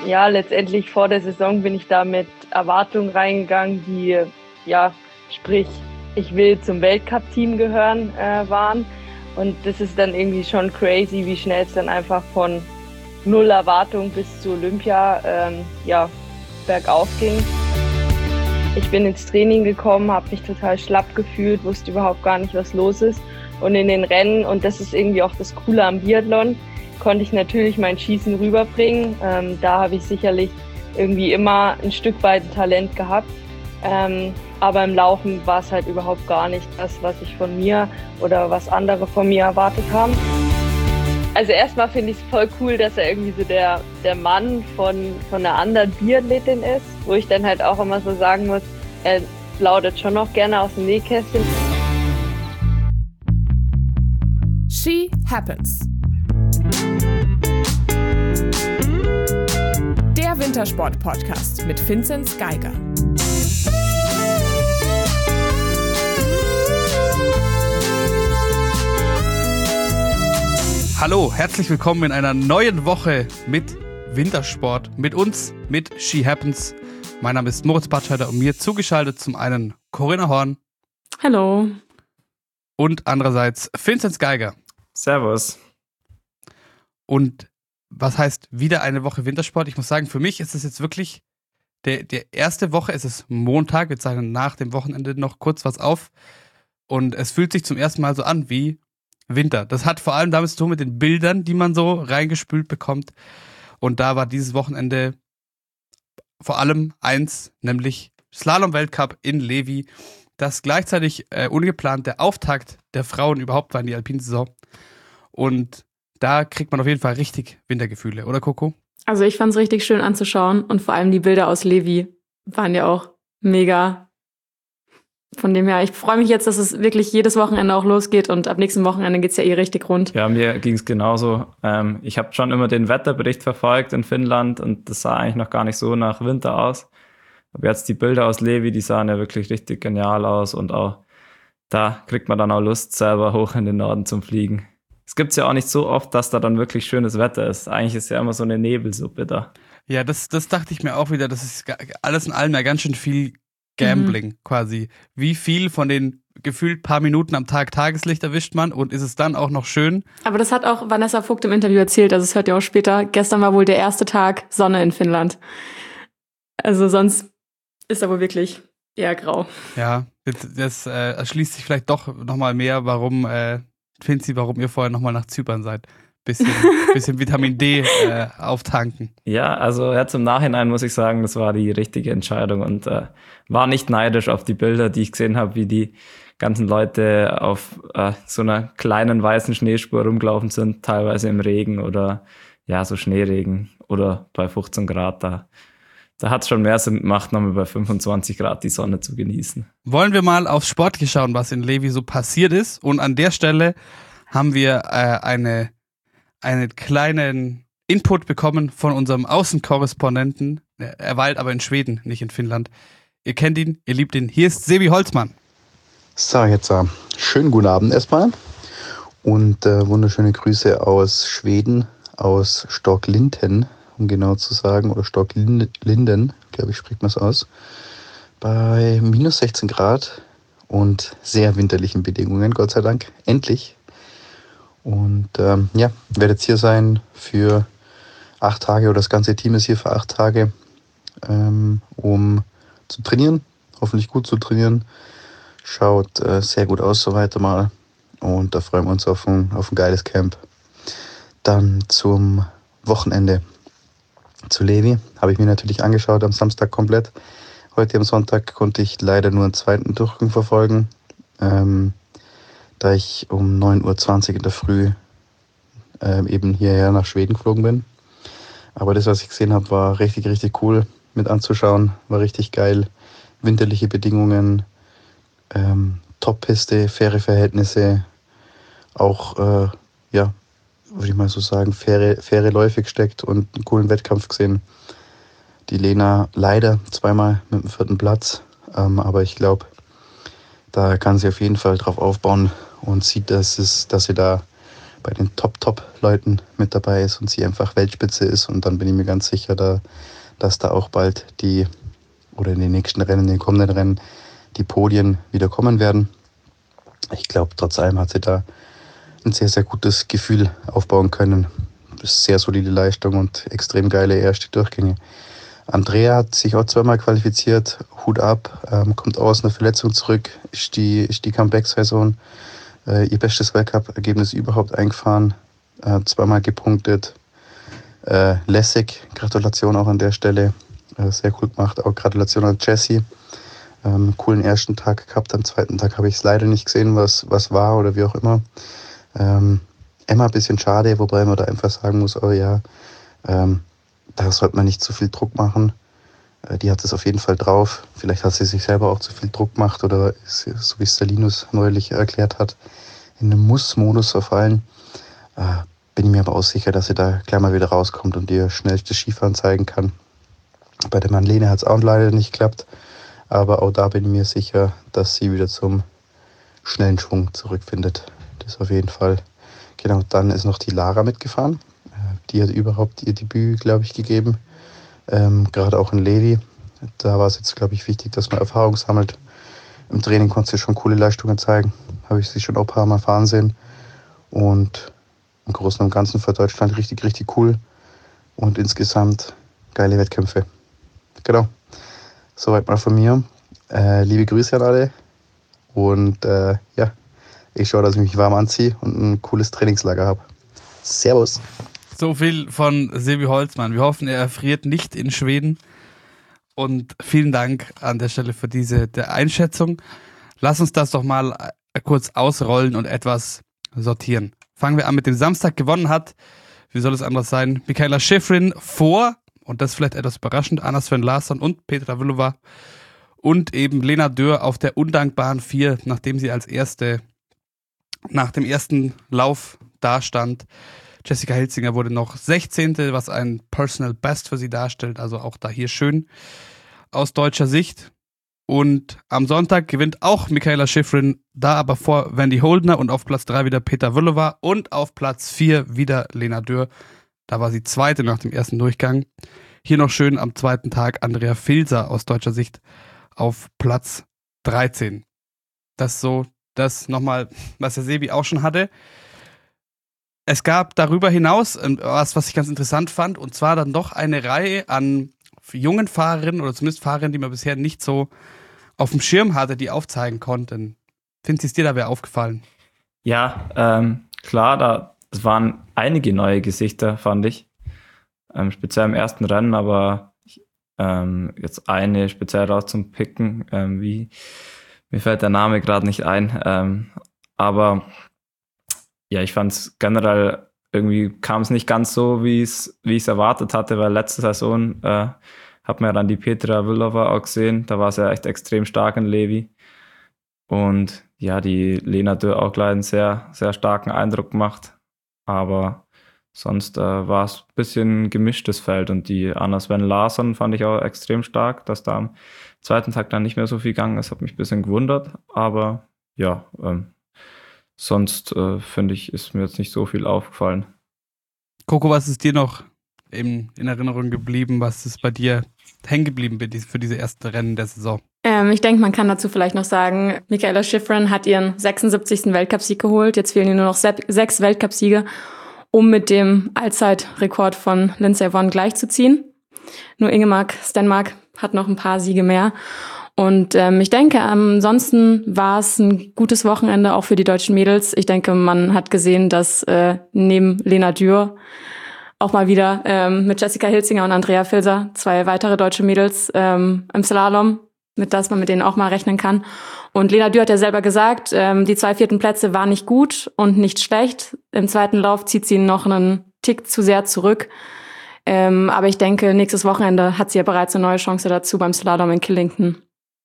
Ja, letztendlich vor der Saison bin ich da mit Erwartungen reingegangen, die, ja, sprich, ich will zum Weltcup-Team gehören, waren. Und das ist dann irgendwie schon crazy, wie schnell es dann einfach von null Erwartung bis zu Olympia, bergauf ging. Ich bin ins Training gekommen, habe mich total schlapp gefühlt, wusste überhaupt gar nicht, was los ist. Und in den Rennen, und das ist irgendwie auch das Coole am Biathlon, konnte ich natürlich mein Schießen rüberbringen. Da habe ich sicherlich irgendwie immer ein Stück weit ein Talent gehabt. Aber im Laufen war es halt überhaupt gar nicht das, was ich von mir oder was andere von mir erwartet haben. Also erstmal finde ich es voll cool, dass er irgendwie so der Mann von einer anderen Biathletin ist, wo ich dann halt auch immer so sagen muss, er plaudert schon noch gerne aus dem Nähkästchen. She Happens. Der Wintersport-Podcast mit Vinzenz Geiger. Hallo, herzlich willkommen in einer neuen Woche mit Wintersport, mit uns, mit She Happens. Mein Name ist Moritz Batscheider und mir zugeschaltet zum einen Corinna Horn. Hallo. Und andererseits Vinzenz Geiger. Servus. Und was heißt wieder eine Woche Wintersport? Ich muss sagen, für mich ist es jetzt wirklich der erste Woche, es ist Montag, wir zeichnen nach dem Wochenende noch kurz was auf und es fühlt sich zum ersten Mal so an wie Winter. Das hat vor allem damit zu tun mit den Bildern, die man so reingespült bekommt. Und da war dieses Wochenende vor allem eins, nämlich Slalom-Weltcup in Levi, das gleichzeitig ungeplant der Auftakt der Frauen überhaupt war in die Alpinsaison. Und da kriegt man auf jeden Fall richtig Wintergefühle, oder Coco? Also ich fand es richtig schön anzuschauen und vor allem die Bilder aus Levi waren ja auch mega. Von dem her, ich freue mich jetzt, dass es wirklich jedes Wochenende auch losgeht und ab nächsten Wochenende geht es ja richtig rund. Ja, mir ging es genauso. Ich habe schon immer den Wetterbericht verfolgt in Finnland und das sah eigentlich noch gar nicht so nach Winter aus. Aber jetzt die Bilder aus Levi, die sahen ja wirklich richtig genial aus und auch da kriegt man dann auch Lust, selber hoch in den Norden zum Fliegen. Es gibt es ja auch nicht so oft, dass da dann wirklich schönes Wetter ist. Eigentlich ist ja immer so eine Nebelsuppe da. Ja, das dachte ich mir auch wieder. Das ist alles in allem ja ganz schön viel Gambling quasi. Wie viel von den gefühlt paar Minuten am Tag Tageslicht erwischt man und ist es dann auch noch schön? Aber das hat auch Vanessa Vogt im Interview erzählt, also das hört ihr auch später. Gestern war wohl der erste Tag Sonne in Finnland. Also sonst ist aber wirklich eher grau. Ja, das erschließt sich vielleicht doch nochmal mehr, warum warum ihr vorher nochmal nach Zypern seid. Bisschen Vitamin D auftanken. Ja, also jetzt im Nachhinein muss ich sagen, das war die richtige Entscheidung und war nicht neidisch auf die Bilder, die ich gesehen habe, wie die ganzen Leute auf so einer kleinen weißen Schneespur rumgelaufen sind, teilweise im Regen oder ja, so Schneeregen oder bei 15 Grad da. Da hat es schon mehr Sinn gemacht, nochmal bei 25 Grad die Sonne zu genießen. Wollen wir mal aufs Sportliche schauen, was in Levi so passiert ist? Und an der Stelle haben wir einen kleinen Input bekommen von unserem Außenkorrespondenten. Er weilt aber in Schweden, nicht in Finnland. Ihr kennt ihn, ihr liebt ihn. Hier ist Sebi Holzmann. So, jetzt schönen guten Abend erstmal und wunderschöne Grüße aus Schweden, aus Storklinten, um genau zu sagen, oder Storklinden, glaube ich, spricht man es aus, bei minus 16 Grad und sehr winterlichen Bedingungen, Gott sei Dank, endlich. Und werde jetzt hier sein für 8 Tage, oder das ganze Team ist hier für 8 Tage, um zu trainieren, hoffentlich gut zu trainieren. Schaut sehr gut aus, soweit mal. Und da freuen wir uns auf ein geiles Camp. Dann zum Wochenende zu Levi. Habe ich mir natürlich angeschaut am Samstag komplett. Heute am Sonntag konnte ich leider nur einen zweiten Durchgang verfolgen, da ich um 9:20 Uhr in der Früh eben hierher nach Schweden geflogen bin. Aber das, was ich gesehen habe, war richtig, richtig cool mit anzuschauen. War richtig geil. Winterliche Bedingungen, Top-Piste, faire Verhältnisse, auch, würde ich mal so sagen, faire Läufe gesteckt und einen coolen Wettkampf gesehen. Die Lena leider zweimal mit dem 4. Platz, aber ich glaube, da kann sie auf jeden Fall drauf aufbauen und sieht, dass sie da bei den Top-Leuten mit dabei ist und sie einfach Weltspitze ist. Und dann bin ich mir ganz sicher, dass da auch bald oder in den nächsten Rennen, in den kommenden Rennen, die Podien wieder kommen werden. Ich glaube, trotz allem hat sie da ein sehr, sehr gutes Gefühl aufbauen können. Sehr solide Leistung und extrem geile erste Durchgänge. Andrea hat sich auch zweimal qualifiziert, Hut ab, kommt aus einer Verletzung zurück, ist die Comeback-Saison, ihr bestes Weltcup-Ergebnis überhaupt eingefahren, zweimal gepunktet, lässig, Gratulation auch an der Stelle, sehr cool gemacht, auch Gratulation an Jessie, coolen ersten Tag gehabt, am zweiten Tag habe ich es leider nicht gesehen, was war oder wie auch immer. Emma ein bisschen schade, wobei man da einfach sagen muss, da sollte man nicht zu viel Druck machen. Die hat es auf jeden Fall drauf. Vielleicht hat sie sich selber auch zu viel Druck gemacht oder ist, so wie Stalinus neulich erklärt hat, in einen Muss-Modus verfallen. Bin ich mir aber auch sicher, dass sie da gleich mal wieder rauskommt und ihr schnellstes Skifahren zeigen kann. Bei der Marlene hat es auch leider nicht geklappt, aber auch da bin ich mir sicher, dass sie wieder zum schnellen Schwung zurückfindet. Das auf jeden Fall. Genau, dann ist noch die Lara mitgefahren. Die hat überhaupt ihr Debüt, glaube ich, gegeben. Gerade auch in Levi. Da war es jetzt, glaube ich, wichtig, dass man Erfahrung sammelt. Im Training konnte sie schon coole Leistungen zeigen. Habe ich sie schon auch ein paar Mal fahren sehen. Und im Großen und Ganzen für Deutschland richtig, richtig cool. Und insgesamt geile Wettkämpfe. Genau. Soweit mal von mir. Liebe Grüße an alle. Und ich schaue, dass ich mich warm anziehe und ein cooles Trainingslager habe. Servus. So viel von Sebi Holzmann. Wir hoffen, er erfriert nicht in Schweden. Und vielen Dank an der Stelle für der Einschätzung. Lass uns das doch mal kurz ausrollen und etwas sortieren. Fangen wir an mit dem Samstag. Gewonnen hat, wie soll es anders sein, Mikaela Shiffrin vor, und das ist vielleicht etwas überraschend, Anna Sven Larsson und Petra Vlhova und eben Lena Dürr auf der undankbaren 4, nachdem sie als erste nach dem ersten Lauf dastand. Jessica Hilzinger wurde noch 16., was ein Personal Best für sie darstellt, also auch da hier schön aus deutscher Sicht. Und am Sonntag gewinnt auch Mikaela Shiffrin, da aber vor Wendy Holdner und auf Platz 3 wieder Petra Vlhova und auf Platz 4 wieder Lena Dürr. Da war sie zweite nach dem ersten Durchgang. Hier noch schön am zweiten Tag Andrea Filser aus deutscher Sicht auf Platz 13. Das so, das nochmal, was der Sebi auch schon hatte. Es gab darüber hinaus was ich ganz interessant fand, und zwar dann doch eine Reihe an jungen Fahrerinnen oder zumindest Fahrerinnen, die man bisher nicht so auf dem Schirm hatte, die aufzeigen konnten. Findest du, dir da wäre aufgefallen? Ja, klar, es waren einige neue Gesichter, fand ich. Speziell im ersten Rennen, aber jetzt eine speziell rauszupicken, mir fällt der Name gerade nicht ein, aber ja, ich fand es generell, irgendwie kam es nicht ganz so, wie ich es erwartet hatte, weil letzte Saison hat man ja dann die Petra Vlhova auch gesehen, da war es ja echt extrem stark in Levi. Und ja, die Lena Dürr auch gleich einen sehr, sehr starken Eindruck gemacht, aber sonst war es ein bisschen gemischtes Feld, und die Anna Sven Larsson fand ich auch extrem stark, dass da am zweiten Tag dann nicht mehr so viel gegangen ist, hat mich ein bisschen gewundert, aber ja, sonst finde ich, ist mir jetzt nicht so viel aufgefallen. Coco, was ist dir noch in Erinnerung geblieben? Was ist bei dir hängen geblieben für diese ersten Rennen der Saison? Ich denke, man kann dazu vielleicht noch sagen, Mikaela Shiffrin hat ihren 76. Weltcupsieg geholt. Jetzt fehlen ihr nur noch 6 Weltcupsiege, um mit dem Allzeitrekord von Lindsey Vonn gleichzuziehen. Nur Ingemark Stenmark hat noch ein paar Siege mehr. Und ich denke, ansonsten war es ein gutes Wochenende auch für die deutschen Mädels. Ich denke, man hat gesehen, dass neben Lena Dürr auch mal wieder mit Jessica Hilzinger und Andrea Filser 2 weitere deutsche Mädels im Slalom, mit dass man mit denen auch mal rechnen kann. Und Lena Dürr hat ja selber gesagt, die 2 vierten Plätze waren nicht gut und nicht schlecht. Im zweiten Lauf zieht sie noch einen Tick zu sehr zurück. Aber ich denke, nächstes Wochenende hat sie ja bereits eine neue Chance dazu beim Slalom in Killington.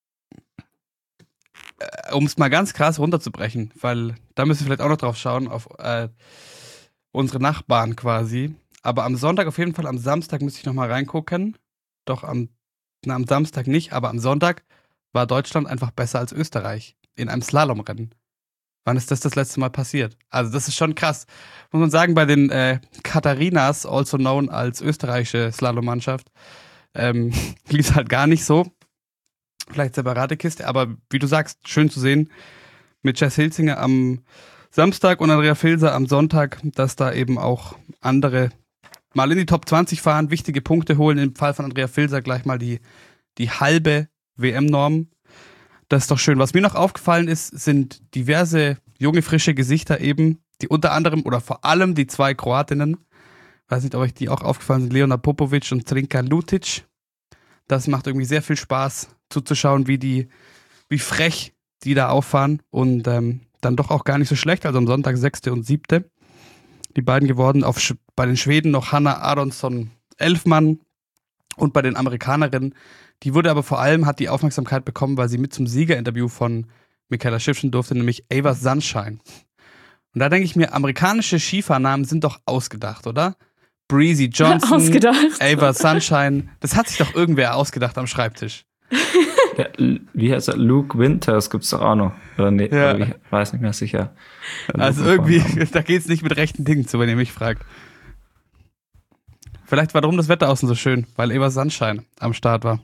Um es mal ganz krass runterzubrechen, weil da müssen wir vielleicht auch noch drauf schauen, auf unsere Nachbarn quasi. Aber am Sonntag auf jeden Fall, am Samstag müsste ich nochmal reingucken. Doch am Samstag nicht, aber am Sonntag war Deutschland einfach besser als Österreich in einem Slalomrennen. Wann ist das letzte Mal passiert? Also das ist schon krass. Muss man sagen, bei den Katharinas, also known als österreichische Slalommannschaft, lief es halt gar nicht so. Vielleicht separate Kiste, aber wie du sagst, schön zu sehen mit Jess Hilzinger am Samstag und Andrea Filser am Sonntag, dass da eben auch andere mal in die Top 20 fahren, wichtige Punkte holen. Im Fall von Andrea Filser gleich mal die halbe WM-Norm. Das ist doch schön. Was mir noch aufgefallen ist, sind diverse junge, frische Gesichter eben, die unter anderem oder vor allem die 2 Kroatinnen, weiß nicht, ob euch die auch aufgefallen sind, Leona Popovic und Trinka Lutic. Das macht irgendwie sehr viel Spaß zuzuschauen, wie frech die da auffahren und dann doch auch gar nicht so schlecht. Also am Sonntag 6. und 7. Die beiden geworden. Bei den Schweden noch Hanna Aronsson Elfmann und bei den Amerikanerinnen. Die wurde aber vor allem, hat die Aufmerksamkeit bekommen, weil sie mit zum Siegerinterview von Michaela Schiffchen durfte, nämlich Ava Sunshine. Und da denke ich mir, amerikanische Skifahrnamen sind doch ausgedacht, oder? Breezy Johnson, Ausgedacht. Ava Sunshine. Das hat sich doch irgendwer ausgedacht am Schreibtisch. Ja, wie heißt er? Luke Winters gibt's doch auch noch. Oder nee, Ja. ich weiß nicht mehr sicher. Also irgendwie, da geht's nicht mit rechten Dingen zu, wenn ihr mich fragt. Vielleicht war darum das Wetter außen so schön, weil Ava Sunshine am Start war.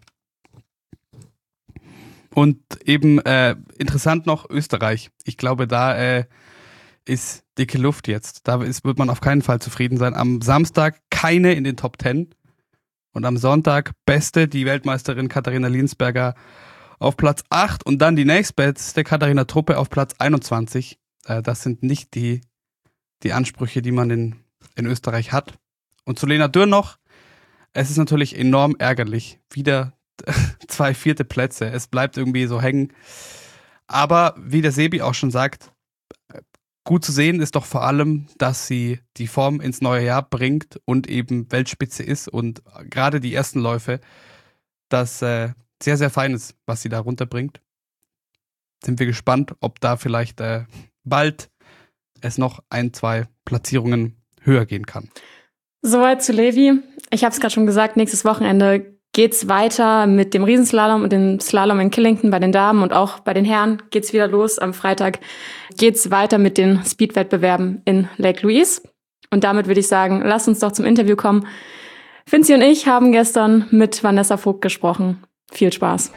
Und eben interessant noch Österreich. Ich glaube, da ist dicke Luft jetzt. Wird man auf keinen Fall zufrieden sein. Am Samstag keine in den Top 10. Und am Sonntag beste, die Weltmeisterin Katharina Liensberger auf Platz 8 und dann die nächstbeste Katharina Truppe auf Platz 21. Das sind nicht die Ansprüche, die man in Österreich hat. Und zu Lena Dürr noch, es ist natürlich enorm ärgerlich. Wieder 2 4. Plätze. Es bleibt irgendwie so hängen. Aber wie der Sebi auch schon sagt, gut zu sehen ist doch vor allem, dass sie die Form ins neue Jahr bringt und eben Weltspitze ist und gerade die ersten Läufe, das sehr, sehr fein ist, was sie da runterbringt. Sind wir gespannt, ob da vielleicht bald es noch 1, 2 Platzierungen höher gehen kann. Soweit zu Levi. Ich habe es gerade schon gesagt, nächstes Wochenende geht's weiter mit dem Riesenslalom und dem Slalom in Killington bei den Damen und auch bei den Herren geht's wieder los. Am Freitag geht's weiter mit den Speed-Wettbewerben in Lake Louise. Und damit würde ich sagen, lasst uns doch zum Interview kommen. Vinzi und ich haben gestern mit Vanessa Vogt gesprochen. Viel Spaß.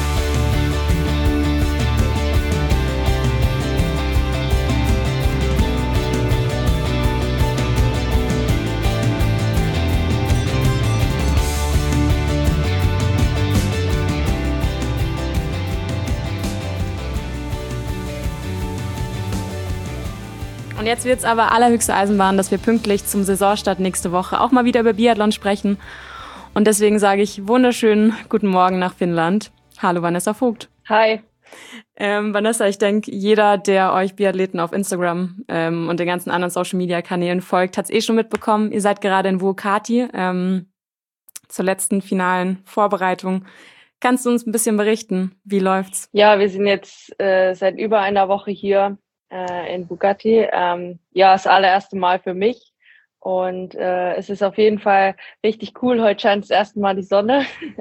Und jetzt wird es aber allerhöchste Eisenbahn, dass wir pünktlich zum Saisonstart nächste Woche auch mal wieder über Biathlon sprechen. Und deswegen sage ich wunderschönen guten Morgen nach Finnland. Hallo Vanessa Vogt. Hi. Vanessa, ich denke, jeder, der euch Biathleten auf Instagram und den ganzen anderen Social-Media-Kanälen folgt, hat es schon mitbekommen. Ihr seid gerade in Vuokatti zur letzten finalen Vorbereitung. Kannst du uns ein bisschen berichten? Wie läuft's? Ja, wir sind jetzt seit über einer Woche hier in Vuokatti. Ja, das allererste Mal für mich. Und es ist auf jeden Fall richtig cool. Heute scheint das erste Mal die Sonne.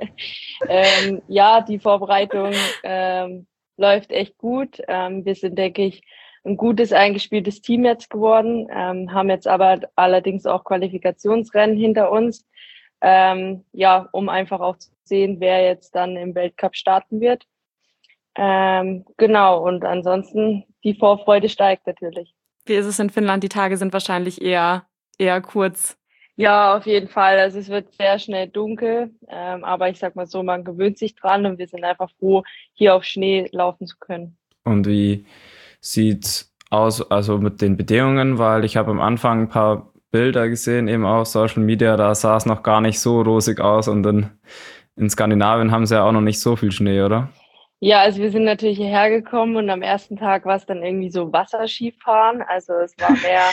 Ja, die Vorbereitung läuft echt gut. Wir sind, denke ich, ein gutes, eingespieltes Team jetzt geworden, haben jetzt aber allerdings auch Qualifikationsrennen hinter uns. Ja, um einfach auch zu sehen, wer jetzt dann im Weltcup starten wird. Genau, und ansonsten die Vorfreude steigt natürlich. Wie ist es in Finnland? Die Tage sind wahrscheinlich eher kurz. Ja, auf jeden Fall. Also es wird sehr schnell dunkel, aber ich sag mal so, man gewöhnt sich dran und wir sind einfach froh, hier auf Schnee laufen zu können. Und wie sieht's aus, also mit den Bedingungen? Weil ich habe am Anfang ein paar Bilder gesehen, eben auf Social Media, da sah es noch gar nicht so rosig aus und in Skandinavien haben sie ja auch noch nicht so viel Schnee, oder? Ja, also wir sind natürlich hierher gekommen und am ersten Tag war es dann irgendwie so Wasserskifahren. Also es war mehr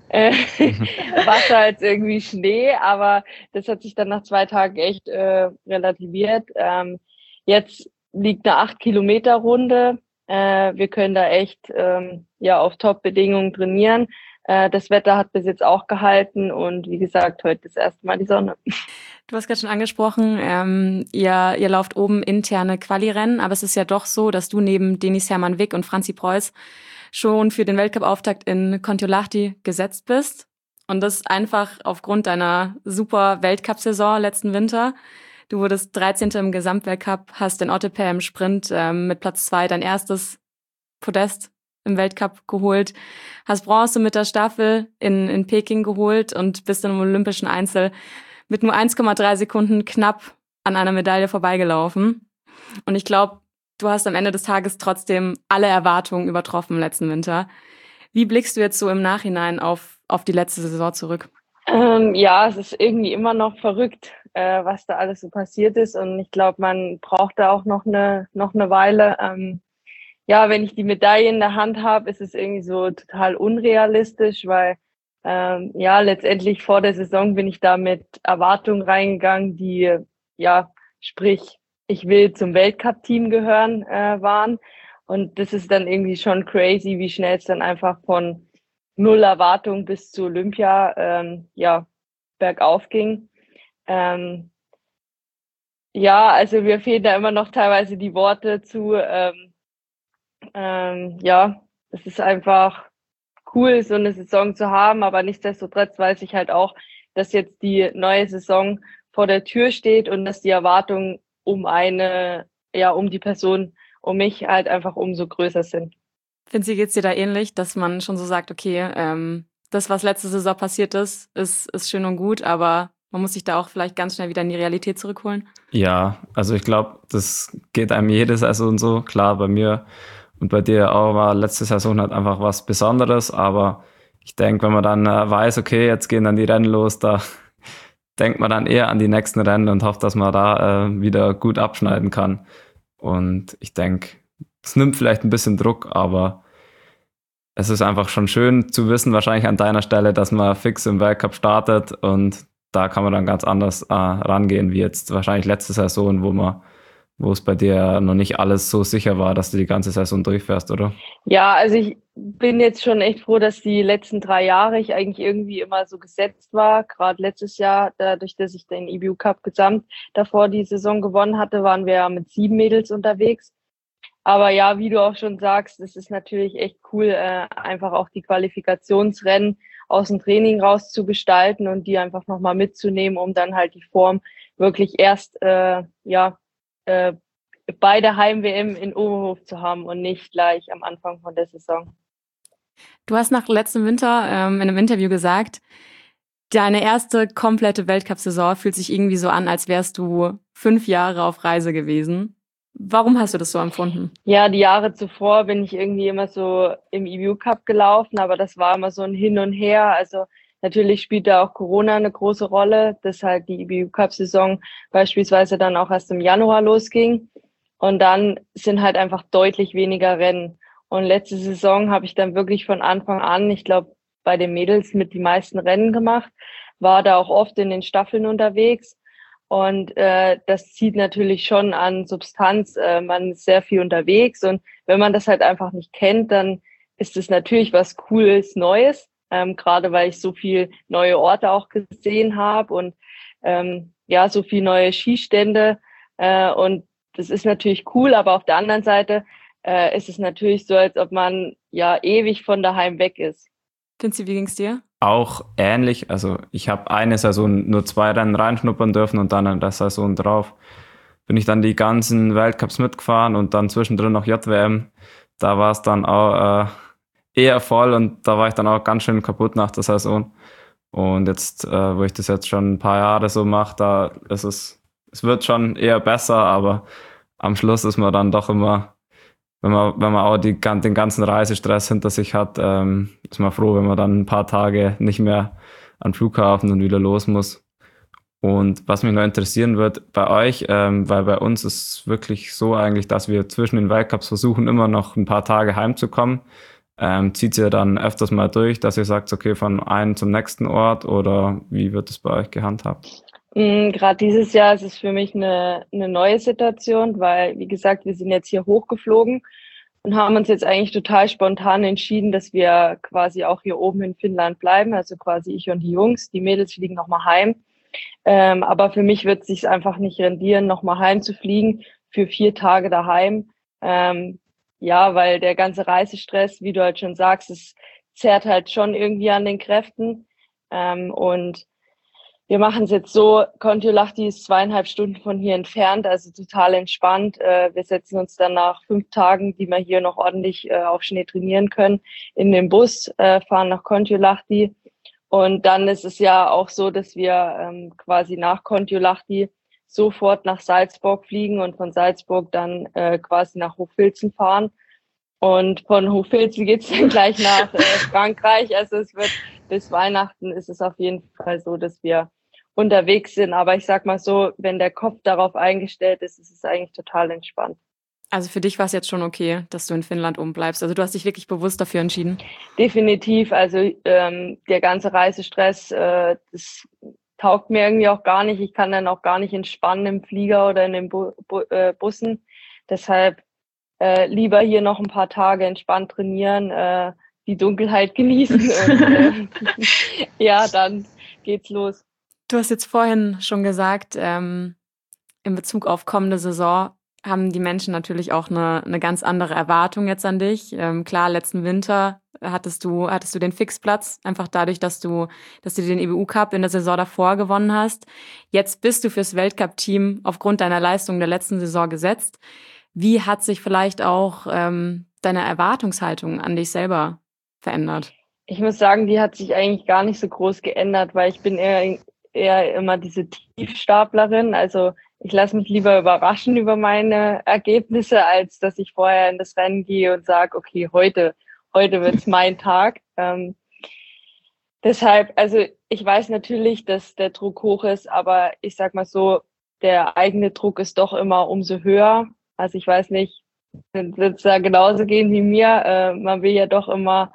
Wasser als irgendwie Schnee, aber das hat sich dann nach 2 Tagen echt relativiert. Jetzt liegt eine 8-Kilometer-Runde. Wir können da echt ja auf Top-Bedingungen trainieren. Das Wetter hat bis jetzt auch gehalten und wie gesagt, heute ist erstmal die Sonne. Du hast gerade schon angesprochen, ihr lauft oben interne Quali-Rennen, aber es ist ja doch so, dass du neben Denis Hermann Wick und Franzi Preuß schon für den Weltcup-Auftakt in Kontiolahti gesetzt bist. Und das einfach aufgrund deiner super Weltcup-Saison letzten Winter. Du wurdest 13. im Gesamtweltcup, hast in Otepää im Sprint mit Platz 2 dein erstes Podest im Weltcup geholt, hast Bronze mit der Staffel in Peking geholt und bist im Olympischen Einzel mit nur 1,3 Sekunden knapp an einer Medaille vorbeigelaufen. Und ich glaube, du hast am Ende des Tages trotzdem alle Erwartungen übertroffen letzten Winter. Wie blickst du jetzt so im Nachhinein auf die letzte Saison zurück? Ja, es ist irgendwie immer noch verrückt, was da alles so passiert ist. Und ich glaube, man braucht da auch noch eine Weile. Ja, wenn ich die Medaille in der Hand habe, ist es irgendwie so total unrealistisch, weil ja, letztendlich vor der Saison bin ich da mit Erwartungen reingegangen, die, ja, sprich, ich will zum Weltcup-Team gehören, waren. Und das ist dann irgendwie schon crazy, wie schnell es dann einfach von null Erwartung bis zu Olympia, ja, bergauf ging. Ja, also mir fehlen da immer noch teilweise die Worte zu, ja, es ist einfach cool, so eine Saison zu haben, aber nichtsdestotrotz weiß ich halt auch, dass jetzt die neue Saison vor der Tür steht und dass die Erwartungen um die Person, um mich halt einfach umso größer sind. Vinzi, geht's dir da ähnlich, dass man schon so sagt, okay, das, was letzte Saison passiert ist schön und gut, aber man muss sich da auch vielleicht ganz schnell wieder in die Realität zurückholen? Ja, also ich glaube, das geht einem jede Saison so. Klar, bei mir und bei dir auch war letzte Saison halt einfach was Besonderes, aber ich denke, wenn man dann weiß, okay, jetzt gehen dann die Rennen los, da denkt man dann eher an die nächsten Rennen und hofft, dass man da wieder gut abschneiden kann. Und ich denke, es nimmt vielleicht ein bisschen Druck, aber es ist einfach schon schön zu wissen, wahrscheinlich an deiner Stelle, dass man fix im Weltcup startet und da kann man dann ganz anders rangehen, wie jetzt wahrscheinlich letzte Saison, wo es bei dir noch nicht alles so sicher war, dass du die ganze Saison durchfährst, oder? Ja, also ich bin jetzt schon echt froh, dass die letzten 3 Jahre ich eigentlich irgendwie immer so gesetzt war. Gerade letztes Jahr, dadurch, dass ich den EBU Cup Gesamt davor die Saison gewonnen hatte, waren wir ja mit 7 Mädels unterwegs. Aber ja, wie du auch schon sagst, es ist natürlich echt cool, einfach auch die Qualifikationsrennen aus dem Training raus zu gestalten und die einfach nochmal mitzunehmen, um dann halt die Form wirklich erst bei der Heim-WM in Oberhof zu haben und nicht gleich am Anfang von der Saison. Du hast nach letztem Winter in einem Interview gesagt, deine erste komplette Weltcup-Saison fühlt sich irgendwie so an, als wärst du 5 Jahre auf Reise gewesen. Warum hast du das so empfunden? Ja, die Jahre zuvor bin ich irgendwie immer so im EBU Cup gelaufen, aber das war immer so ein Hin und Her. Also natürlich spielt da auch Corona eine große Rolle, dass halt die EBU Cup Saison beispielsweise dann auch erst im Januar losging. Und dann sind halt einfach deutlich weniger Rennen. Und letzte Saison habe ich dann wirklich von Anfang an, ich glaube, bei den Mädels mit die meisten Rennen gemacht, war da auch oft in den Staffeln unterwegs. Und das zieht natürlich schon an Substanz. Man ist sehr viel unterwegs. Und wenn man das halt einfach nicht kennt, dann ist es natürlich was Cooles, Neues. Gerade weil ich so viel neue Orte auch gesehen habe und so viel neue Skistände. Und das ist natürlich cool, aber auf der anderen Seite ist es natürlich so, als ob man ja ewig von daheim weg ist. Vinzi, wie ging's dir? Auch ähnlich, also ich habe eine Saison nur 2 Rennen reinschnuppern dürfen und dann in der Saison drauf bin ich dann die ganzen Weltcups mitgefahren und dann zwischendrin noch JWM. Da war es dann auch eher voll und da war ich dann auch ganz schön kaputt nach der Saison. Und jetzt, wo ich das jetzt schon ein paar Jahre so mache, da ist es wird schon eher besser, aber am Schluss ist man dann doch immer, wenn man auch den ganzen Reisestress hinter sich hat, ist man froh, wenn man dann ein paar Tage nicht mehr an den Flughafen und wieder los muss. Und was mich noch interessieren wird bei euch, weil bei uns ist es wirklich so eigentlich, dass wir zwischen den Weltcups versuchen, immer noch ein paar Tage heimzukommen. Zieht ihr dann öfters mal durch, dass ihr sagt, okay, von einem zum nächsten Ort oder wie wird es bei euch gehandhabt? Gerade dieses Jahr ist es für mich eine neue Situation, weil, wie gesagt, wir sind jetzt hier hochgeflogen und haben uns jetzt eigentlich total spontan entschieden, dass wir quasi auch hier oben in Finnland bleiben, also quasi ich und die Jungs. Die Mädels fliegen nochmal heim. Aber für mich wird es sich einfach nicht rendieren, nochmal heimzufliegen für 4 Tage daheim. Ja, weil der ganze Reisestress, wie du halt schon sagst, es zerrt halt schon irgendwie an den Kräften. Und wir machen es jetzt so, Kontiolahti ist 2,5 Stunden von hier entfernt, also total entspannt. Wir setzen uns dann nach 5 Tagen, die wir hier noch ordentlich auf Schnee trainieren können, in den Bus, fahren nach Kontiolahti. Und dann ist es ja auch so, dass wir quasi nach Kontiolahti sofort nach Salzburg fliegen und von Salzburg dann quasi nach Hochfilzen fahren. Und von Hochfilzen geht's dann gleich nach Frankreich. Also es wird bis Weihnachten ist es auf jeden Fall so, dass wir unterwegs sind. Aber ich sag mal so, wenn der Kopf darauf eingestellt ist, ist es eigentlich total entspannt. Also für dich war es jetzt schon okay, dass du in Finnland oben bleibst. Also du hast dich wirklich bewusst dafür entschieden. Definitiv. Also der ganze Reisestress, das taugt mir irgendwie auch gar nicht. Ich kann dann auch gar nicht entspannen im Flieger oder in den Bussen. Deshalb lieber hier noch ein paar Tage entspannt trainieren, die Dunkelheit genießen und ja, dann geht's los. Du hast jetzt vorhin schon gesagt, in Bezug auf kommende Saison haben die Menschen natürlich auch eine ganz andere Erwartung jetzt an dich. Klar, letzten Winter hattest du den Fixplatz, einfach dadurch, dass du den EBU-Cup in der Saison davor gewonnen hast. Jetzt bist du fürs Weltcup-Team aufgrund deiner Leistung der letzten Saison gesetzt. Wie hat sich vielleicht auch deine Erwartungshaltung an dich selber verändert? Ich muss sagen, die hat sich eigentlich gar nicht so groß geändert, weil ich bin eher immer diese Tiefstaplerin. Also ich lasse mich lieber überraschen über meine Ergebnisse, als dass ich vorher in das Rennen gehe und sage, okay, heute wird's mein Tag. Deshalb, also ich weiß natürlich, dass der Druck hoch ist, aber ich sag mal so, der eigene Druck ist doch immer umso höher. Also ich weiß nicht, wird es da genauso gehen wie mir. Man will ja doch immer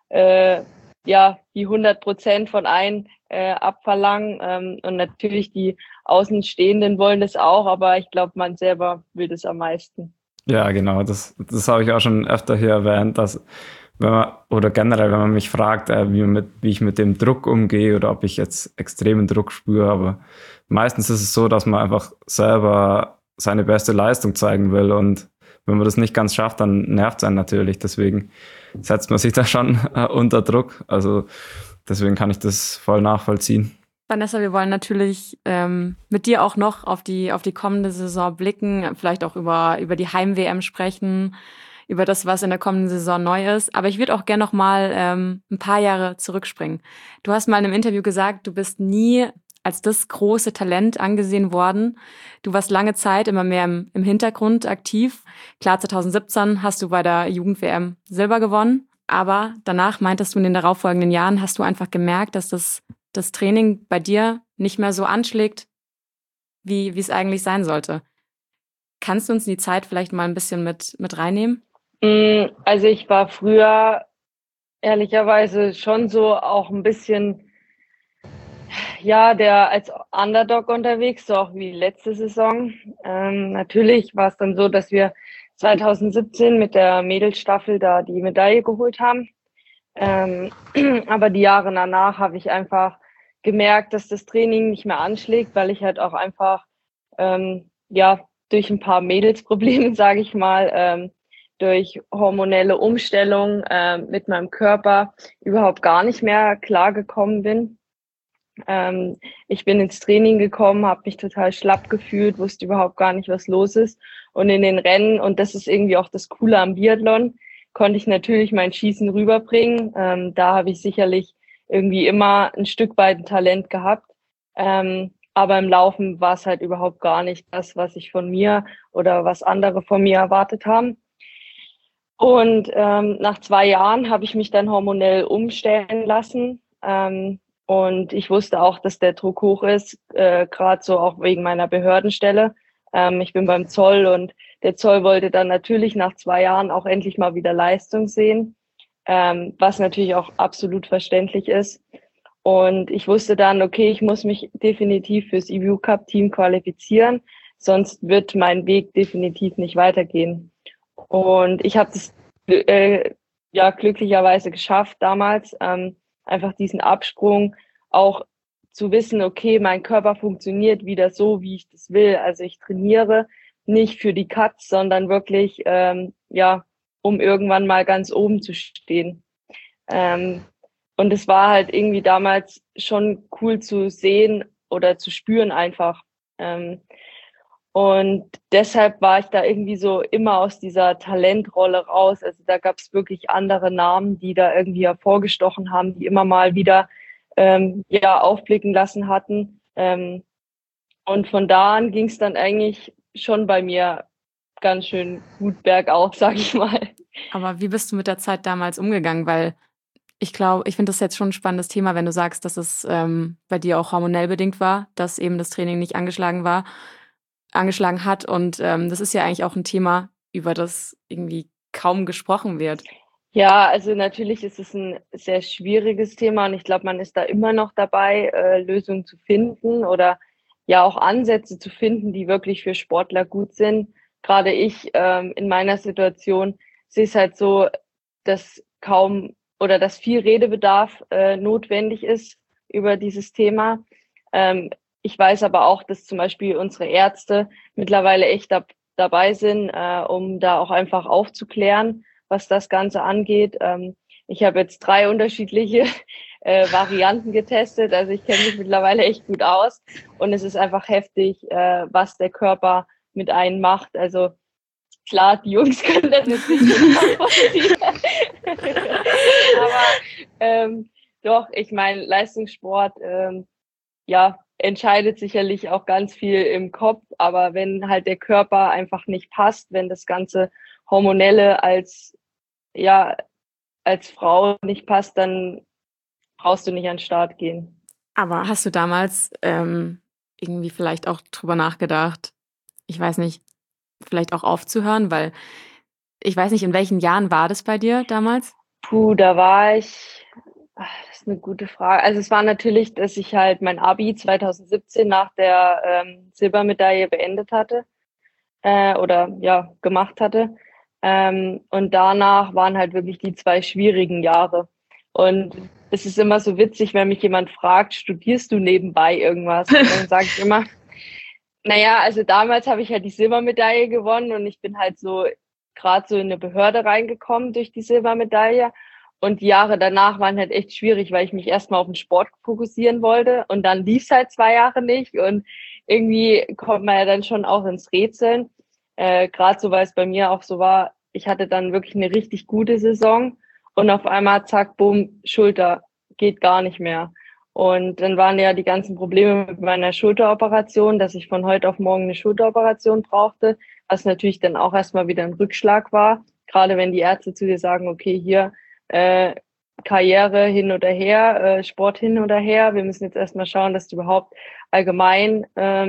die 100% von einem abverlangen. Und natürlich die Außenstehenden wollen das auch, aber ich glaube, man selber will das am meisten. Ja, genau. Das habe ich auch schon öfter hier erwähnt, dass wenn man mich fragt, wie ich mit dem Druck umgehe oder ob ich jetzt extremen Druck spüre, aber meistens ist es so, dass man einfach selber seine beste Leistung zeigen will, und wenn man das nicht ganz schafft, dann nervt es einen natürlich. Deswegen setzt man sich da schon unter Druck. Also deswegen kann ich das voll nachvollziehen. Vanessa, wir wollen natürlich mit dir auch noch auf die kommende Saison blicken, vielleicht auch über die Heim-WM sprechen, über das, was in der kommenden Saison neu ist. Aber ich würde auch gerne noch mal ein paar Jahre zurückspringen. Du hast mal in einem Interview gesagt, du bist nie als das große Talent angesehen worden. Du warst lange Zeit immer mehr im Hintergrund aktiv. Klar, 2017 hast du bei der Jugend-WM Silber gewonnen. Aber danach, meintest du, in den darauffolgenden Jahren hast du einfach gemerkt, dass das Training bei dir nicht mehr so anschlägt, wie es eigentlich sein sollte. Kannst du uns in die Zeit vielleicht mal ein bisschen mit reinnehmen? Also ich war früher ehrlicherweise schon so auch ein bisschen der als Underdog unterwegs, so auch wie letzte Saison. Natürlich war es dann so, dass wir 2017 mit der Mädelsstaffel da die Medaille geholt haben. Aber die Jahre danach habe ich einfach gemerkt, dass das Training nicht mehr anschlägt, weil ich halt auch einfach durch ein paar Mädelsprobleme, sage ich mal, durch hormonelle Umstellung mit meinem Körper überhaupt gar nicht mehr klargekommen bin. Ich bin ins Training gekommen, habe mich total schlapp gefühlt, wusste überhaupt gar nicht, was los ist. Und in den Rennen, und das ist irgendwie auch das Coole am Biathlon, konnte ich natürlich mein Schießen rüberbringen. Da habe ich sicherlich irgendwie immer ein Stück weit ein Talent gehabt. Aber im Laufen war es halt überhaupt gar nicht das, was ich von mir oder was andere von mir erwartet haben. Und nach 2 Jahren habe ich mich dann hormonell umstellen lassen. Und ich wusste auch, dass der Druck hoch ist, gerade so auch wegen meiner Behördenstelle. Ich bin beim Zoll und der Zoll wollte dann natürlich nach 2 Jahren auch endlich mal wieder Leistung sehen, was natürlich auch absolut verständlich ist. Und ich wusste dann, okay, ich muss mich definitiv fürs EBU-Cup-Team qualifizieren, sonst wird mein Weg definitiv nicht weitergehen. Und ich habe das ja glücklicherweise geschafft damals. Einfach diesen Absprung auch zu wissen, okay, mein Körper funktioniert wieder so, wie ich das will. Also ich trainiere nicht für die Cuts, sondern wirklich, ja, um irgendwann mal ganz oben zu stehen. Und es war halt irgendwie damals schon cool zu sehen oder zu spüren einfach. Und deshalb war ich da irgendwie so immer aus dieser Talentrolle raus. Also da gab es wirklich andere Namen, die da irgendwie hervorgestochen haben, die immer mal wieder ja aufblicken lassen hatten. Und von da an ging es dann eigentlich schon bei mir ganz schön gut bergauf, sag ich mal. Aber wie bist du mit der Zeit damals umgegangen? Weil ich glaube, ich finde das jetzt schon ein spannendes Thema, wenn du sagst, dass es bei dir auch hormonell bedingt war, dass eben das Training nicht angeschlagen hat. Und das ist ja eigentlich auch ein Thema, über das irgendwie kaum gesprochen wird. Ja, also natürlich ist es ein sehr schwieriges Thema und ich glaube, man ist da immer noch dabei, Lösungen zu finden oder ja auch Ansätze zu finden, die wirklich für Sportler gut sind. Gerade ich in meiner Situation sehe es halt so, dass kaum oder dass viel Redebedarf notwendig ist über dieses Thema. Ich weiß aber auch, dass zum Beispiel unsere Ärzte mittlerweile echt dabei sind, um da auch einfach aufzuklären, was das Ganze angeht. Ich habe jetzt 3 unterschiedliche Varianten getestet. Also ich kenne mich mittlerweile echt gut aus. Und es ist einfach heftig, was der Körper mit einem macht. Also klar, die Jungs können das jetzt nicht nachvollziehen. Aber doch, ich meine, Leistungssport, ja, entscheidet sicherlich auch ganz viel im Kopf. Aber wenn halt der Körper einfach nicht passt, wenn das ganze Hormonelle als Frau nicht passt, dann brauchst du nicht an den Start gehen. Aber hast du damals irgendwie vielleicht auch drüber nachgedacht, ich weiß nicht, vielleicht auch aufzuhören? Weil ich weiß nicht, in welchen Jahren war das bei dir damals? Da war ich, das ist eine gute Frage. Also es war natürlich, dass ich halt mein Abi 2017 nach der Silbermedaille beendet hatte oder ja, gemacht hatte. Und danach waren halt wirklich die 2 schwierigen Jahre. Und es ist immer so witzig, wenn mich jemand fragt, studierst du nebenbei irgendwas? Und dann sage ich immer, naja, also damals habe ich halt die Silbermedaille gewonnen und ich bin halt so gerade so in eine Behörde reingekommen durch die Silbermedaille. Und die Jahre danach waren halt echt schwierig, weil ich mich erstmal auf den Sport fokussieren wollte und dann lief es halt 2 Jahre nicht und irgendwie kommt man ja dann schon auch ins Rätseln. Gerade so, weil es bei mir auch so war, ich hatte dann wirklich eine richtig gute Saison und auf einmal zack, bumm, Schulter, geht gar nicht mehr. Und dann waren ja die ganzen Probleme mit meiner Schulteroperation, dass ich von heute auf morgen eine Schulteroperation brauchte, was natürlich dann auch erstmal wieder ein Rückschlag war. Gerade wenn die Ärzte zu dir sagen, okay, hier Karriere hin oder her, Sport hin oder her. Wir müssen jetzt erstmal schauen, dass du überhaupt allgemein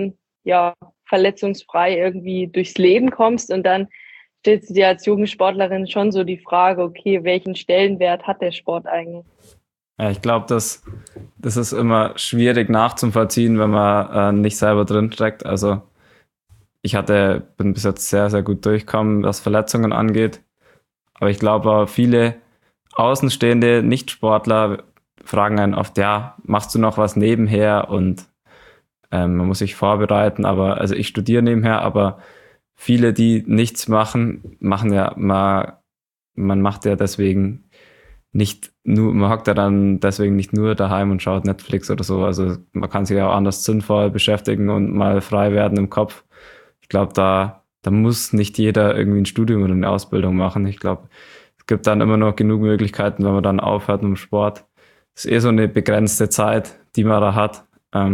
ja verletzungsfrei irgendwie durchs Leben kommst. Und dann stellst du dir als Jugendsportlerin schon so die Frage, okay, welchen Stellenwert hat der Sport eigentlich? Ja, ich glaube, das ist immer schwierig nachzuvollziehen, wenn man nicht selber drin steckt. Also ich bin bis jetzt sehr, sehr gut durchgekommen, was Verletzungen angeht. Aber ich glaube, viele außenstehende Nicht-Sportler fragen einen oft, ja, machst du noch was nebenher? Und man muss sich vorbereiten. Aber also ich studiere nebenher, aber viele, die nichts machen, man macht ja deswegen nicht nur, man hockt ja dann deswegen nicht nur daheim und schaut Netflix oder so. Also man kann sich ja auch anders sinnvoll beschäftigen und mal frei werden im Kopf. Ich glaube, da muss nicht jeder irgendwie ein Studium oder eine Ausbildung machen. Ich glaube, es gibt dann immer noch genug Möglichkeiten, wenn man dann aufhört mit dem Sport. Es ist so eine begrenzte Zeit, die man da hat.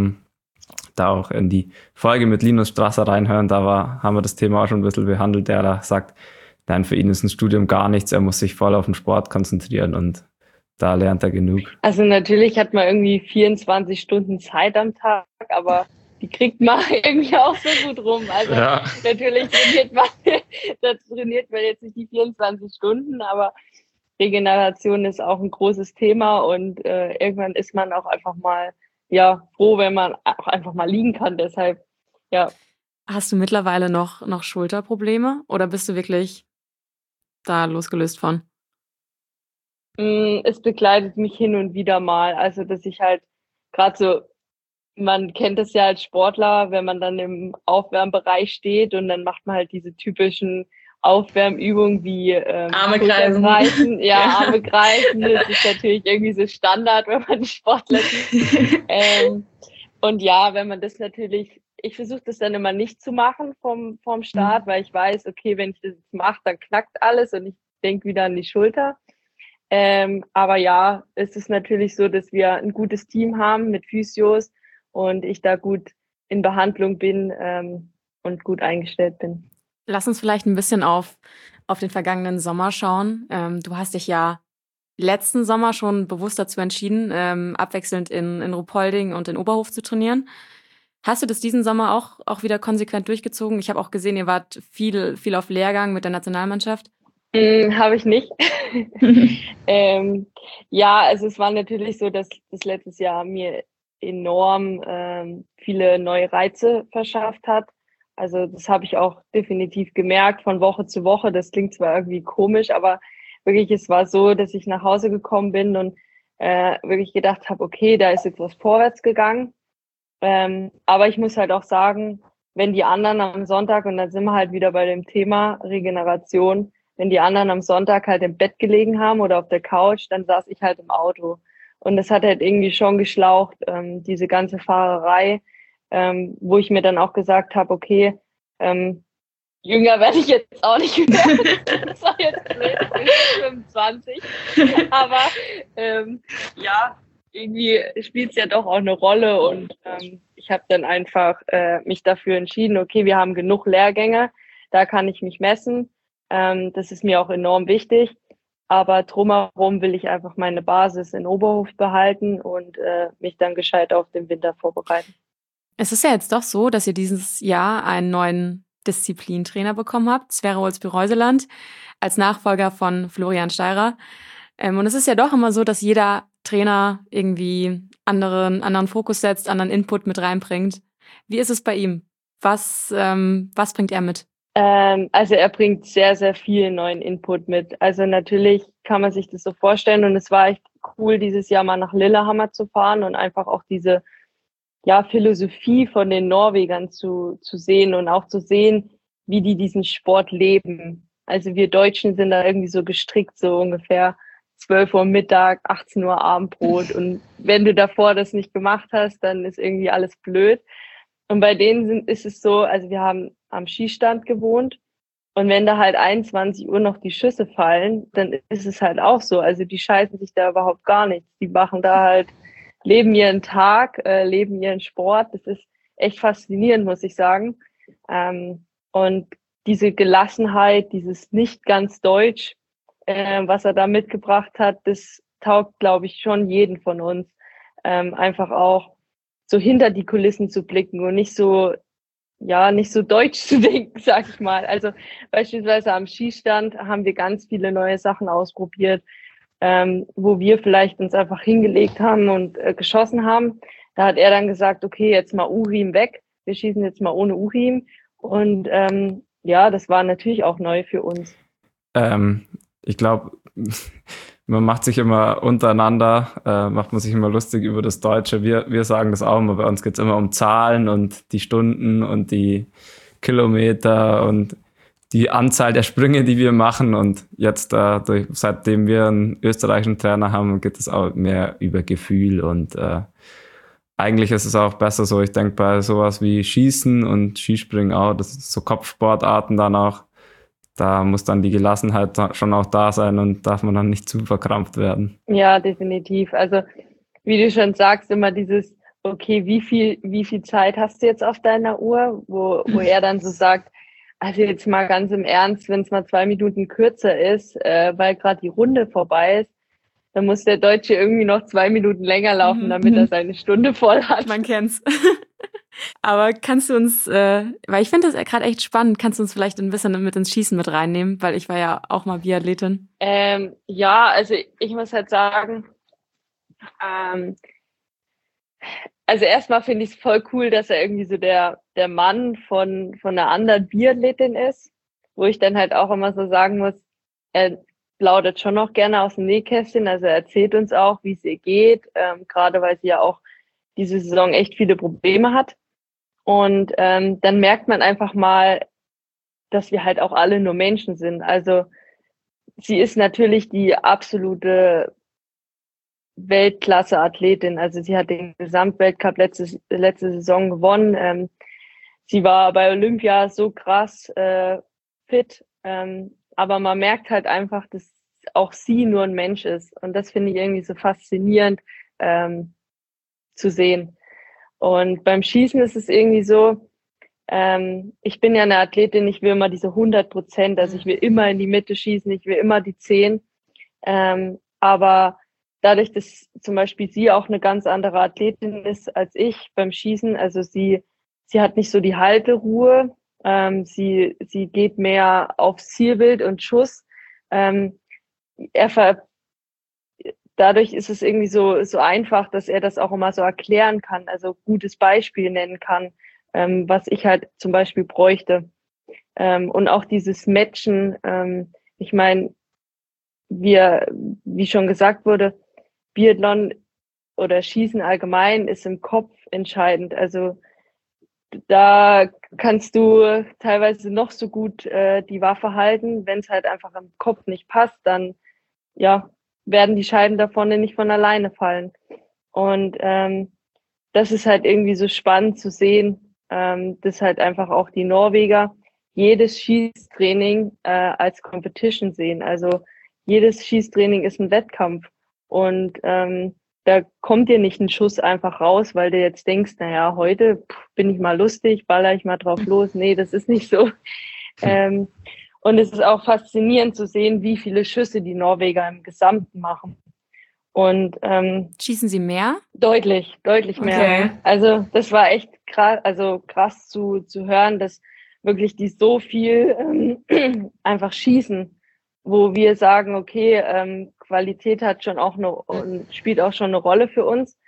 Da auch in die Folge mit Linus Strasser reinhören, haben wir das Thema auch schon ein bisschen behandelt, der da sagt, nein, für ihn ist ein Studium gar nichts, er muss sich voll auf den Sport konzentrieren und da lernt er genug. Also natürlich hat man irgendwie 24 Stunden Zeit am Tag, aber die kriegt man irgendwie auch so gut rum. Also ja. Natürlich trainiert man jetzt nicht die 24 Stunden, aber Regeneration ist auch ein großes Thema und irgendwann ist man auch einfach mal froh, wenn man auch einfach mal liegen kann. Deshalb, ja. Hast du mittlerweile noch Schulterprobleme oder bist du wirklich da losgelöst von? Es begleitet mich hin und wieder mal. Also, dass ich halt gerade so, man kennt es ja als Sportler, wenn man dann im Aufwärmbereich steht und dann macht man halt diese typischen Aufwärmübungen wie Arme Schultern kreisen. ja, Arme kreisen. Das ist natürlich irgendwie so Standard, wenn man die Sportler sieht. Und ja, wenn man das natürlich, ich versuche das dann immer nicht zu machen vom Start, weil ich weiß, okay, wenn ich das jetzt mache, dann knackt alles und ich denke wieder an die Schulter. Aber ja, es ist natürlich so, dass wir ein gutes Team haben mit Physios und ich da gut in Behandlung bin und gut eingestellt bin. Lass uns vielleicht ein bisschen auf den vergangenen Sommer schauen. Du hast dich ja letzten Sommer schon bewusst dazu entschieden, abwechselnd in Ruhpolding und in Oberhof zu trainieren. Hast du das diesen Sommer auch wieder konsequent durchgezogen? Ich habe auch gesehen, ihr wart viel auf Lehrgang mit der Nationalmannschaft. Habe ich nicht. Ja, also es war natürlich so, dass das letztes Jahr mir enorm viele neue Reize verschafft hat. Also das habe ich auch definitiv gemerkt von Woche zu Woche. Das klingt zwar irgendwie komisch, aber wirklich, es war so, dass ich nach Hause gekommen bin und wirklich gedacht habe, okay, da ist jetzt was vorwärts gegangen. Aber ich muss halt auch sagen, wenn die anderen am Sonntag, und dann sind wir halt wieder bei dem Thema Regeneration, wenn die anderen am Sonntag halt im Bett gelegen haben oder auf der Couch, dann saß ich halt im Auto. Und das hat halt irgendwie schon geschlaucht, diese ganze Fahrerei, wo ich mir dann auch gesagt habe, okay, jünger werde ich jetzt auch nicht werden. Das war jetzt blöd, ich bin 25. Aber ja, irgendwie spielt es ja doch auch eine Rolle. Und ich habe dann einfach mich dafür entschieden, okay, wir haben genug Lehrgänge, da kann ich mich messen. Das ist mir auch enorm wichtig. Aber drumherum will ich einfach meine Basis in Oberhof behalten und mich dann gescheit auf den Winter vorbereiten. Es ist ja jetzt doch so, dass ihr dieses Jahr einen neuen Disziplintrainer bekommen habt, Sverre Olsby-Reuseland, als Nachfolger von Florian Steirer. Und es ist ja doch immer so, dass jeder Trainer irgendwie anderen Fokus setzt, anderen Input mit reinbringt. Wie ist es bei ihm? Was bringt er mit? Also er bringt sehr, sehr viel neuen Input mit. Also natürlich kann man sich das so vorstellen und es war echt cool, dieses Jahr mal nach Lillehammer zu fahren und einfach auch diese Philosophie von den Norwegern zu sehen und auch zu sehen, wie die diesen Sport leben. Also wir Deutschen sind da irgendwie so gestrickt, so ungefähr 12 Uhr Mittag, 18 Uhr Abendbrot und wenn du davor das nicht gemacht hast, dann ist irgendwie alles blöd. Und bei denen ist es so, also wir haben am Skistand gewohnt und wenn da halt 21 Uhr noch die Schüsse fallen, dann ist es halt auch so. Also die scheißen sich da überhaupt gar nichts. Die machen da halt, leben ihren Tag, leben ihren Sport. Das ist echt faszinierend, muss ich sagen. Und diese Gelassenheit, dieses nicht ganz Deutsch, was er da mitgebracht hat, das taugt, glaube ich, schon jeden von uns. Einfach auch so hinter die Kulissen zu blicken und nicht so deutsch zu denken, sag ich mal. Also beispielsweise am Skistand haben wir ganz viele neue Sachen ausprobiert, wo wir vielleicht uns einfach hingelegt haben und geschossen haben. Da hat er dann gesagt, okay, jetzt mal Urim weg. Wir schießen jetzt mal ohne Urim. Und das war natürlich auch neu für uns. Ich glaube, man macht sich immer untereinander, macht man sich immer lustig über das Deutsche. Wir sagen das auch immer, bei uns geht es immer um Zahlen und die Stunden und die Kilometer und die Anzahl der Sprünge, die wir machen. Und jetzt, seitdem wir einen österreichischen Trainer haben, geht es auch mehr über Gefühl. Und eigentlich ist es auch besser so. Ich denke, bei sowas wie Schießen und Skispringen auch, das sind so Kopfsportarten dann auch, da muss dann die Gelassenheit schon auch da sein und darf man dann nicht zu verkrampft werden. Ja, definitiv. Also wie du schon sagst, immer dieses, okay, wie viel Zeit hast du jetzt auf deiner Uhr, wo er dann so sagt, also jetzt mal ganz im Ernst, wenn es mal 2 Minuten kürzer ist, weil gerade die Runde vorbei ist, dann muss der Deutsche irgendwie noch 2 Minuten länger laufen, damit er seine Stunde voll hat. Man kennt's. Aber kannst du uns, weil ich finde das gerade echt spannend, kannst du uns vielleicht ein bisschen mit ins Schießen mit reinnehmen, weil ich war ja auch mal Biathletin. Also ich muss halt sagen, also erstmal finde ich es voll cool, dass er irgendwie so der Mann von einer anderen Biathletin ist, wo ich dann halt auch immer so sagen muss, er plaudert schon noch gerne aus dem Nähkästchen, also er erzählt uns auch, wie es ihr geht, gerade weil sie ja auch diese Saison echt viele Probleme hat. Und dann merkt man einfach mal, dass wir halt auch alle nur Menschen sind. Also sie ist natürlich die absolute Weltklasse-Athletin. Also sie hat den Gesamtweltcup letzte Saison gewonnen. Sie war bei Olympia so krass fit. Aber man merkt halt einfach, dass auch sie nur ein Mensch ist. Und das finde ich irgendwie so faszinierend zu sehen. Und beim Schießen ist es irgendwie so, ich bin ja eine Athletin, ich will immer diese 100%, also ich will immer in die Mitte schießen, ich will immer die 10. Aber dadurch, dass zum Beispiel sie auch eine ganz andere Athletin ist als ich beim Schießen, also sie hat nicht so die Halteruhe, sie geht mehr aufs Zielbild und Schuss. Dadurch ist es irgendwie so einfach, dass er das auch immer so erklären kann, also gutes Beispiel nennen kann, was ich halt zum Beispiel bräuchte. Und auch dieses Matchen, ich meine, wie schon gesagt wurde, Biathlon oder Schießen allgemein ist im Kopf entscheidend. Also da kannst du teilweise noch so gut die Waffe halten, wenn es halt einfach im Kopf nicht passt, dann ja werden die Scheiben da vorne nicht von alleine fallen. Und das ist halt irgendwie so spannend zu sehen, dass halt einfach auch die Norweger jedes Schießtraining als Competition sehen. Also jedes Schießtraining ist ein Wettkampf. Und da kommt dir nicht ein Schuss einfach raus, weil du jetzt denkst, naja, heute bin ich mal lustig, baller ich mal drauf los. Nee, das ist nicht so. Und es ist auch faszinierend zu sehen, wie viele Schüsse die Norweger im Gesamten machen. Und schießen sie mehr? Deutlich mehr. Okay. Also das war echt krass zu hören, dass wirklich die so viel einfach schießen, wo wir sagen, okay, Qualität hat schon auch spielt auch schon eine Rolle für uns.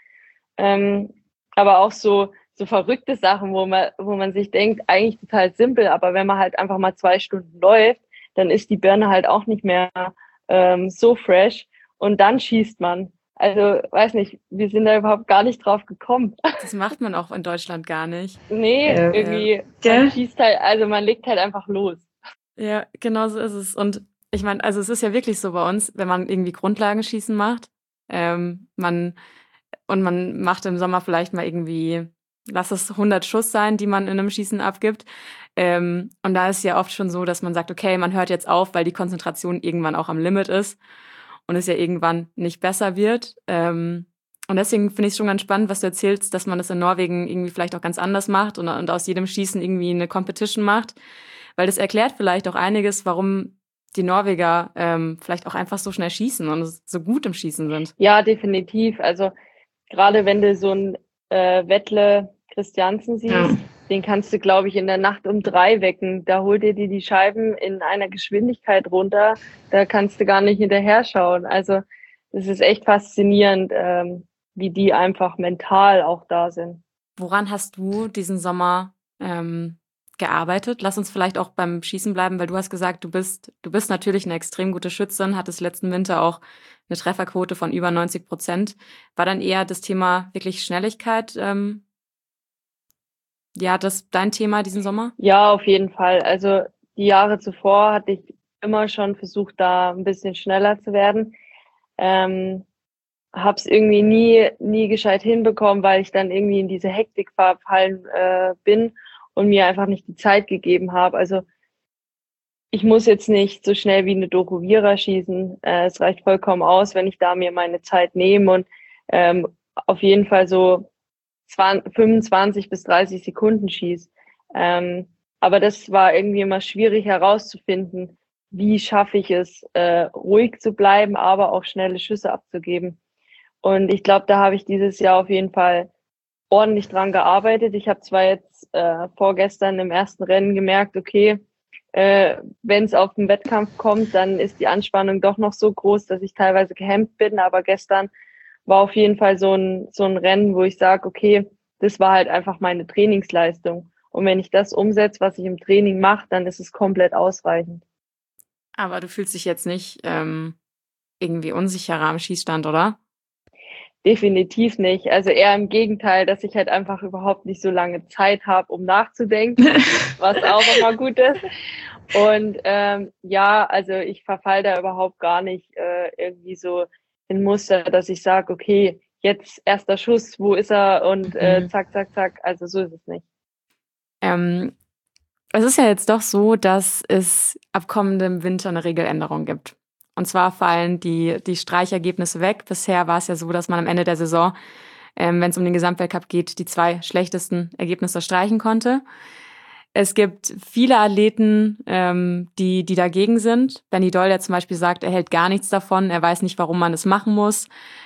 Aber auch so verrückte Sachen, wo man sich denkt, eigentlich total simpel, aber wenn man halt einfach mal 2 Stunden läuft, dann ist die Birne halt auch nicht mehr so fresh und dann schießt man. Also, weiß nicht, wir sind da überhaupt gar nicht drauf gekommen. Das macht man auch in Deutschland gar nicht. Nee, irgendwie, man schießt halt, also man legt halt einfach los. Ja, genau so ist es. Und ich meine, also es ist ja wirklich so bei uns, wenn man irgendwie Grundlagenschießen macht, man macht im Sommer vielleicht mal irgendwie, lass es 100 Schuss sein, die man in einem Schießen abgibt. Und da ist ja oft schon so, dass man sagt, okay, man hört jetzt auf, weil die Konzentration irgendwann auch am Limit ist und es ja irgendwann nicht besser wird. Und deswegen finde ich es schon ganz spannend, was du erzählst, dass man das in Norwegen irgendwie vielleicht auch ganz anders macht und aus jedem Schießen irgendwie eine Competition macht. Weil das erklärt vielleicht auch einiges, warum die Norweger vielleicht auch einfach so schnell schießen und so gut im Schießen sind. Ja, definitiv. Also gerade wenn du so ein Wettle Christiansen siehst, den kannst du, glaube ich, in der Nacht um 3 wecken. Da holt ihr dir die Scheiben in einer Geschwindigkeit runter. Da kannst du gar nicht hinterher schauen. Also es ist echt faszinierend, wie die einfach mental auch da sind. Woran hast du diesen Sommer gearbeitet? Lass uns vielleicht auch beim Schießen bleiben, weil du hast gesagt, du bist natürlich eine extrem gute Schützin, hattest letzten Winter auch eine Trefferquote von über 90%. War dann eher das Thema wirklich Schnelligkeit, das dein Thema diesen Sommer? Ja, auf jeden Fall. Also die Jahre zuvor hatte ich immer schon versucht, da ein bisschen schneller zu werden. Hab's irgendwie nie gescheit hinbekommen, weil ich dann irgendwie in diese Hektik verfallen bin und mir einfach nicht die Zeit gegeben habe. Also ich muss jetzt nicht so schnell wie eine Doro Viera schießen. Es reicht vollkommen aus, wenn ich da mir meine Zeit nehme und auf jeden Fall so 25 bis 30 Sekunden schieße. Aber das war irgendwie immer schwierig herauszufinden, wie schaffe ich es, ruhig zu bleiben, aber auch schnelle Schüsse abzugeben. Und ich glaube, da habe ich dieses Jahr auf jeden Fall ordentlich dran gearbeitet. Ich habe zwar jetzt vorgestern im ersten Rennen gemerkt, okay, wenn es auf den Wettkampf kommt, dann ist die Anspannung doch noch so groß, dass ich teilweise gehemmt bin. Aber gestern war auf jeden Fall so ein Rennen, wo ich sage, okay, das war halt einfach meine Trainingsleistung. Und wenn ich das umsetze, was ich im Training mache, dann ist es komplett ausreichend. Aber du fühlst dich jetzt nicht irgendwie unsicherer am Schießstand, oder? Definitiv nicht. Also eher im Gegenteil, dass ich halt einfach überhaupt nicht so lange Zeit habe, um nachzudenken, was auch immer gut ist. Und ja, also ich verfall da überhaupt gar nicht irgendwie so in Muster, dass ich sage, okay, jetzt erster Schuss, wo ist er? Und zack, zack, zack. Also so ist es nicht. Es ist ja jetzt doch so, dass es ab kommendem Winter eine Regeländerung gibt. Und zwar fallen die Streichergebnisse weg. Bisher war es ja so, dass man am Ende der Saison, wenn es um den Gesamtweltcup geht, die 2 schlechtesten Ergebnisse streichen konnte. Es gibt viele Athleten, die dagegen sind. Benny Doll, der zum Beispiel sagt, er hält gar nichts davon, er weiß nicht, warum man es machen muss.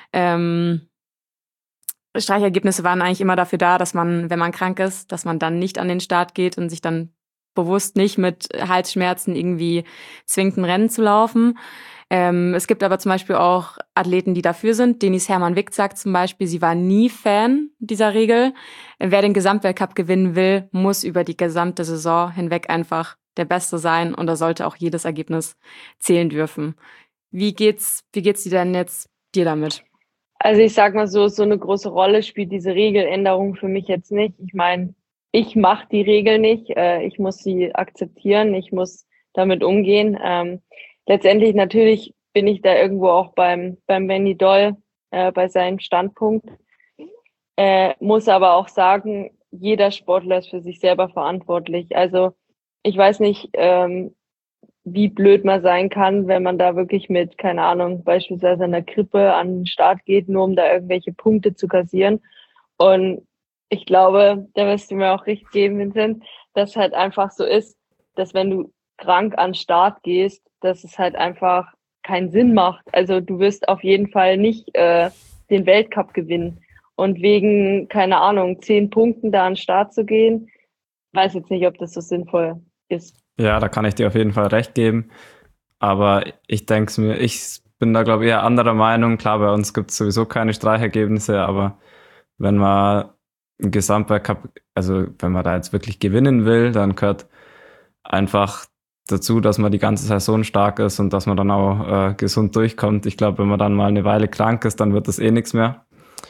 Streichergebnisse waren eigentlich immer dafür da, dass man, wenn man krank ist, dass man dann nicht an den Start geht und sich dann bewusst nicht mit Halsschmerzen irgendwie zwingt, ein Rennen zu laufen. Es gibt aber zum Beispiel auch Athleten, die dafür sind. Denise Hermann-Wick sagt zum Beispiel, sie war nie Fan dieser Regel. Wer den Gesamtweltcup gewinnen will, muss über die gesamte Saison hinweg einfach der Beste sein und da sollte auch jedes Ergebnis zählen dürfen. Wie geht's dir denn jetzt damit? Also ich sag mal so eine große Rolle spielt diese Regeländerung für mich jetzt nicht. Ich meine, ich mache die Regel nicht. Ich muss sie akzeptieren. Ich muss damit umgehen. Letztendlich natürlich bin ich da irgendwo auch beim Benny Doll bei seinem Standpunkt. Muss aber auch sagen, jeder Sportler ist für sich selber verantwortlich. Also ich weiß nicht, wie blöd man sein kann, wenn man da wirklich mit, keine Ahnung, beispielsweise einer Grippe an den Start geht, nur um da irgendwelche Punkte zu kassieren. Und ich glaube, da wirst du mir auch recht geben, Vincent, dass halt einfach so ist, dass wenn du krank an den Start gehst, dass es halt einfach keinen Sinn macht. Also du wirst auf jeden Fall nicht den Weltcup gewinnen. Und wegen, keine Ahnung, 10 Punkten da an den Start zu gehen, weiß jetzt nicht, ob das so sinnvoll ist. Ja, da kann ich dir auf jeden Fall recht geben. Aber ich denke mir, ich bin da, glaube ich, eher anderer Meinung. Klar, bei uns gibt es sowieso keine Streichergebnisse, aber wenn man einen Gesamtweltcup, also wenn man da jetzt wirklich gewinnen will, dann gehört einfach dazu, dass man die ganze Saison stark ist und dass man dann auch gesund durchkommt. Ich glaube, wenn man dann mal eine Weile krank ist, dann wird das eh nichts mehr.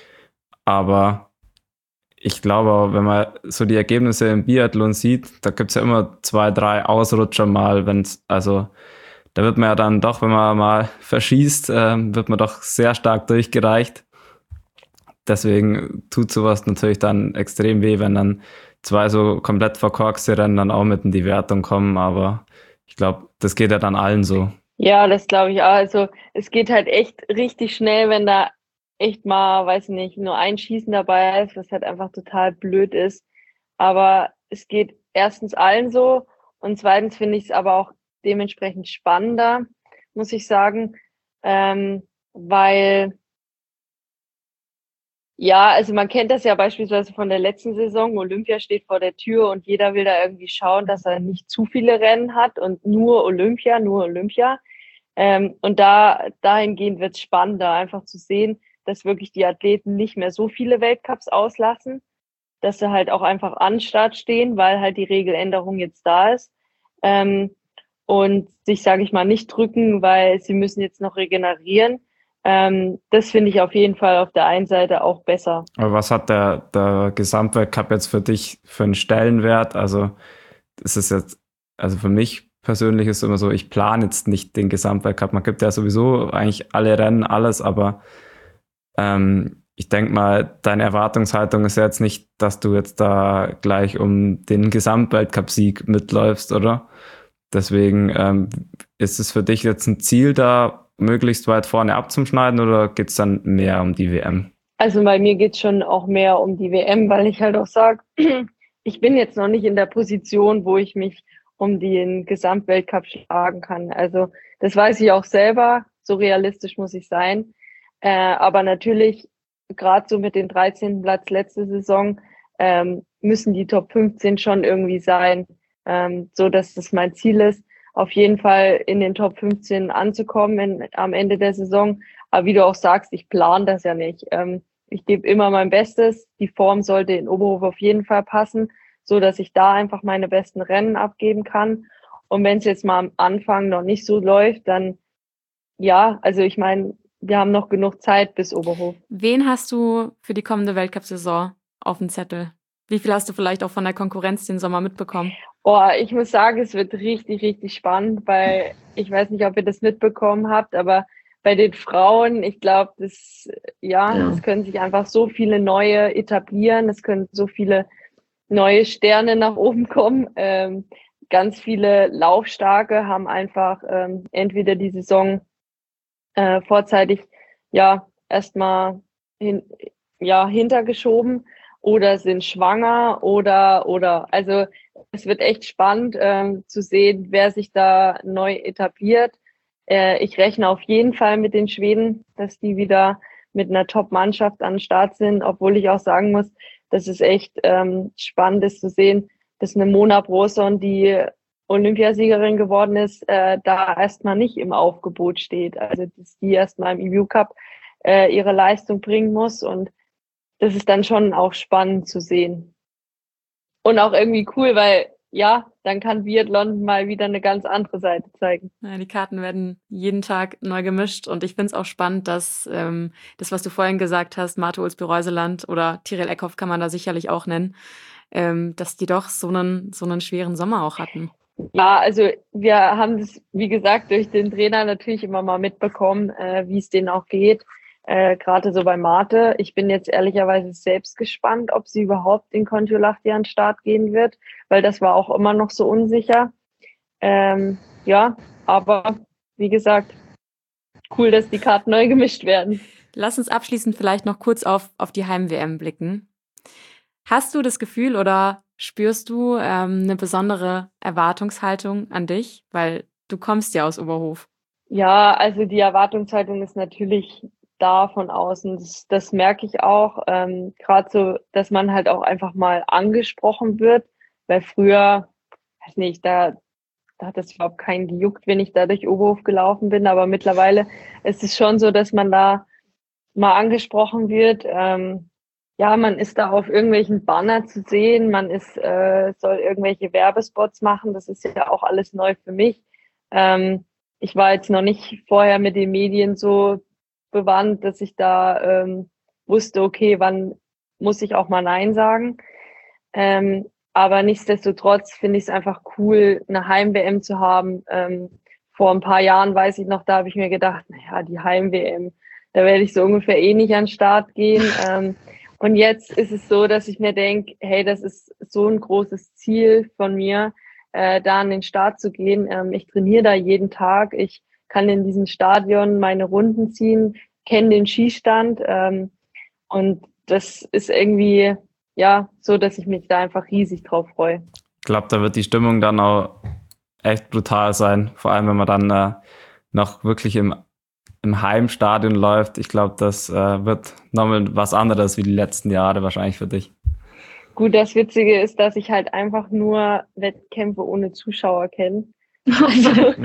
Aber ich glaube auch, wenn man so die Ergebnisse im Biathlon sieht, da gibt es ja immer 2, 3 Ausrutscher mal, da wird man ja dann doch, wenn man mal verschießt, wird man doch sehr stark durchgereicht. Deswegen tut sowas natürlich dann extrem weh, wenn dann 2 so komplett verkorkste Rennen dann auch mit in die Wertung kommen, aber ich glaube, das geht ja dann allen so. Ja, das glaube ich auch. Also es geht halt echt richtig schnell, wenn da echt mal, weiß nicht, nur ein Schießen dabei ist, was halt einfach total blöd ist. Aber es geht erstens allen so und zweitens finde ich es aber auch dementsprechend spannender, muss ich sagen, weil ja, also man kennt das ja beispielsweise von der letzten Saison. Olympia steht vor der Tür und jeder will da irgendwie schauen, dass er nicht zu viele Rennen hat und nur Olympia. Und dahingehend wird es spannender, einfach zu sehen, dass wirklich die Athleten nicht mehr so viele Weltcups auslassen, dass sie halt auch einfach an Start stehen, weil halt die Regeländerung jetzt da ist. Und sich, sage ich mal, nicht drücken, weil sie müssen jetzt noch regenerieren. Das finde ich auf jeden Fall auf der einen Seite auch besser. Aber was hat der Gesamtweltcup jetzt für dich für einen Stellenwert? Also das ist jetzt, also für mich persönlich ist es immer so, ich plane jetzt nicht den Gesamtweltcup. Man gibt ja sowieso eigentlich alle Rennen, alles, aber ich denke mal, deine Erwartungshaltung ist ja jetzt nicht, dass du jetzt da gleich um den Gesamtweltcup-Sieg mitläufst, oder? Deswegen ist es für dich jetzt ein Ziel, da möglichst weit vorne abzuschneiden oder geht es dann mehr um die WM? Also bei mir geht es schon auch mehr um die WM, weil ich halt auch sage, ich bin jetzt noch nicht in der Position, wo ich mich um den Gesamtweltcup schlagen kann. Also das weiß ich auch selber, so realistisch muss ich sein. Aber natürlich, gerade so mit dem 13. Platz letzte Saison, müssen die Top 15 schon irgendwie sein, so dass das mein Ziel ist, auf jeden Fall in den Top 15 anzukommen am Ende der Saison. Aber wie du auch sagst, ich plane das ja nicht. Ich gebe immer mein Bestes. Die Form sollte in Oberhof auf jeden Fall passen, so dass ich da einfach meine besten Rennen abgeben kann. Und wenn es jetzt mal am Anfang noch nicht so läuft, dann ja, also ich meine, wir haben noch genug Zeit bis Oberhof. Wen hast du für die kommende Weltcup-Saison auf dem Zettel? Wie viel hast du vielleicht auch von der Konkurrenz den Sommer mitbekommen? Ich muss sagen, es wird richtig, richtig spannend, weil ich weiß nicht, ob ihr das mitbekommen habt, aber bei den Frauen, ich glaube, es können sich einfach so viele neue etablieren, es können so viele neue Sterne nach oben kommen. Ganz viele Laufstarke haben einfach entweder die Saison vorzeitig erstmal hintergeschoben oder sind schwanger oder also es wird echt spannend zu sehen, wer sich da neu etabliert. Ich rechne auf jeden Fall mit den Schweden, dass die wieder mit einer Top-Mannschaft an den Start sind, obwohl ich auch sagen muss, dass es echt spannend ist zu sehen, dass eine Mona Broson, die Olympiasiegerin geworden ist, da erstmal nicht im Aufgebot steht. Also dass die erstmal im EU Cup ihre Leistung bringen muss und das ist dann schon auch spannend zu sehen. Und auch irgendwie cool, weil dann kann Biathlon mal wieder eine ganz andere Seite zeigen. Ja, die Karten werden jeden Tag neu gemischt und ich finde es auch spannend, dass das, was du vorhin gesagt hast, Marta Ulsby-Reuseland oder Tiril Eckhoff kann man da sicherlich auch nennen, dass die doch so einen schweren Sommer auch hatten. Ja, also wir haben das, wie gesagt, durch den Trainer natürlich immer mal mitbekommen, wie es denen auch geht. Gerade so bei Marte. Ich bin jetzt ehrlicherweise selbst gespannt, ob sie überhaupt in Kontiolahti an den Start gehen wird, weil das war auch immer noch so unsicher. Aber wie gesagt, cool, dass die Karten neu gemischt werden. Lass uns abschließend vielleicht noch kurz auf die Heim-WM blicken. Hast du das Gefühl oder spürst du eine besondere Erwartungshaltung an dich? Weil du kommst ja aus Oberhof. Ja, also die Erwartungshaltung ist natürlich da von außen. Das merke ich auch. Gerade so, dass man halt auch einfach mal angesprochen wird, weil früher, weiß nicht, da hat es überhaupt keinen gejuckt, wenn ich da durch Oberhof gelaufen bin, aber mittlerweile ist es schon so, dass man da mal angesprochen wird. Man ist da auf irgendwelchen Banner zu sehen, man soll irgendwelche Werbespots machen, das ist ja auch alles neu für mich. Ich war jetzt noch nicht vorher mit den Medien so bewandt, dass ich da wusste, okay, wann muss ich auch mal Nein sagen. Aber nichtsdestotrotz finde ich es einfach cool, eine Heim-WM zu haben. Vor ein paar Jahren, weiß ich noch, da habe ich mir gedacht, naja, die Heim-WM, da werde ich so ungefähr nicht an den Start gehen. Und jetzt ist es so, dass ich mir denke, hey, das ist so ein großes Ziel von mir, da an den Start zu gehen. Ich trainiere da jeden Tag. Ich kann in diesem Stadion meine Runden ziehen, kenne den Skistand. Und das ist irgendwie, so, dass ich mich da einfach riesig drauf freue. Ich glaube, da wird die Stimmung dann auch echt brutal sein. Vor allem, wenn man dann noch wirklich im Heimstadion läuft. Ich glaube, das wird nochmal was anderes wie die letzten Jahre wahrscheinlich für dich. Gut, das Witzige ist, dass ich halt einfach nur Wettkämpfe ohne Zuschauer kenne. Also,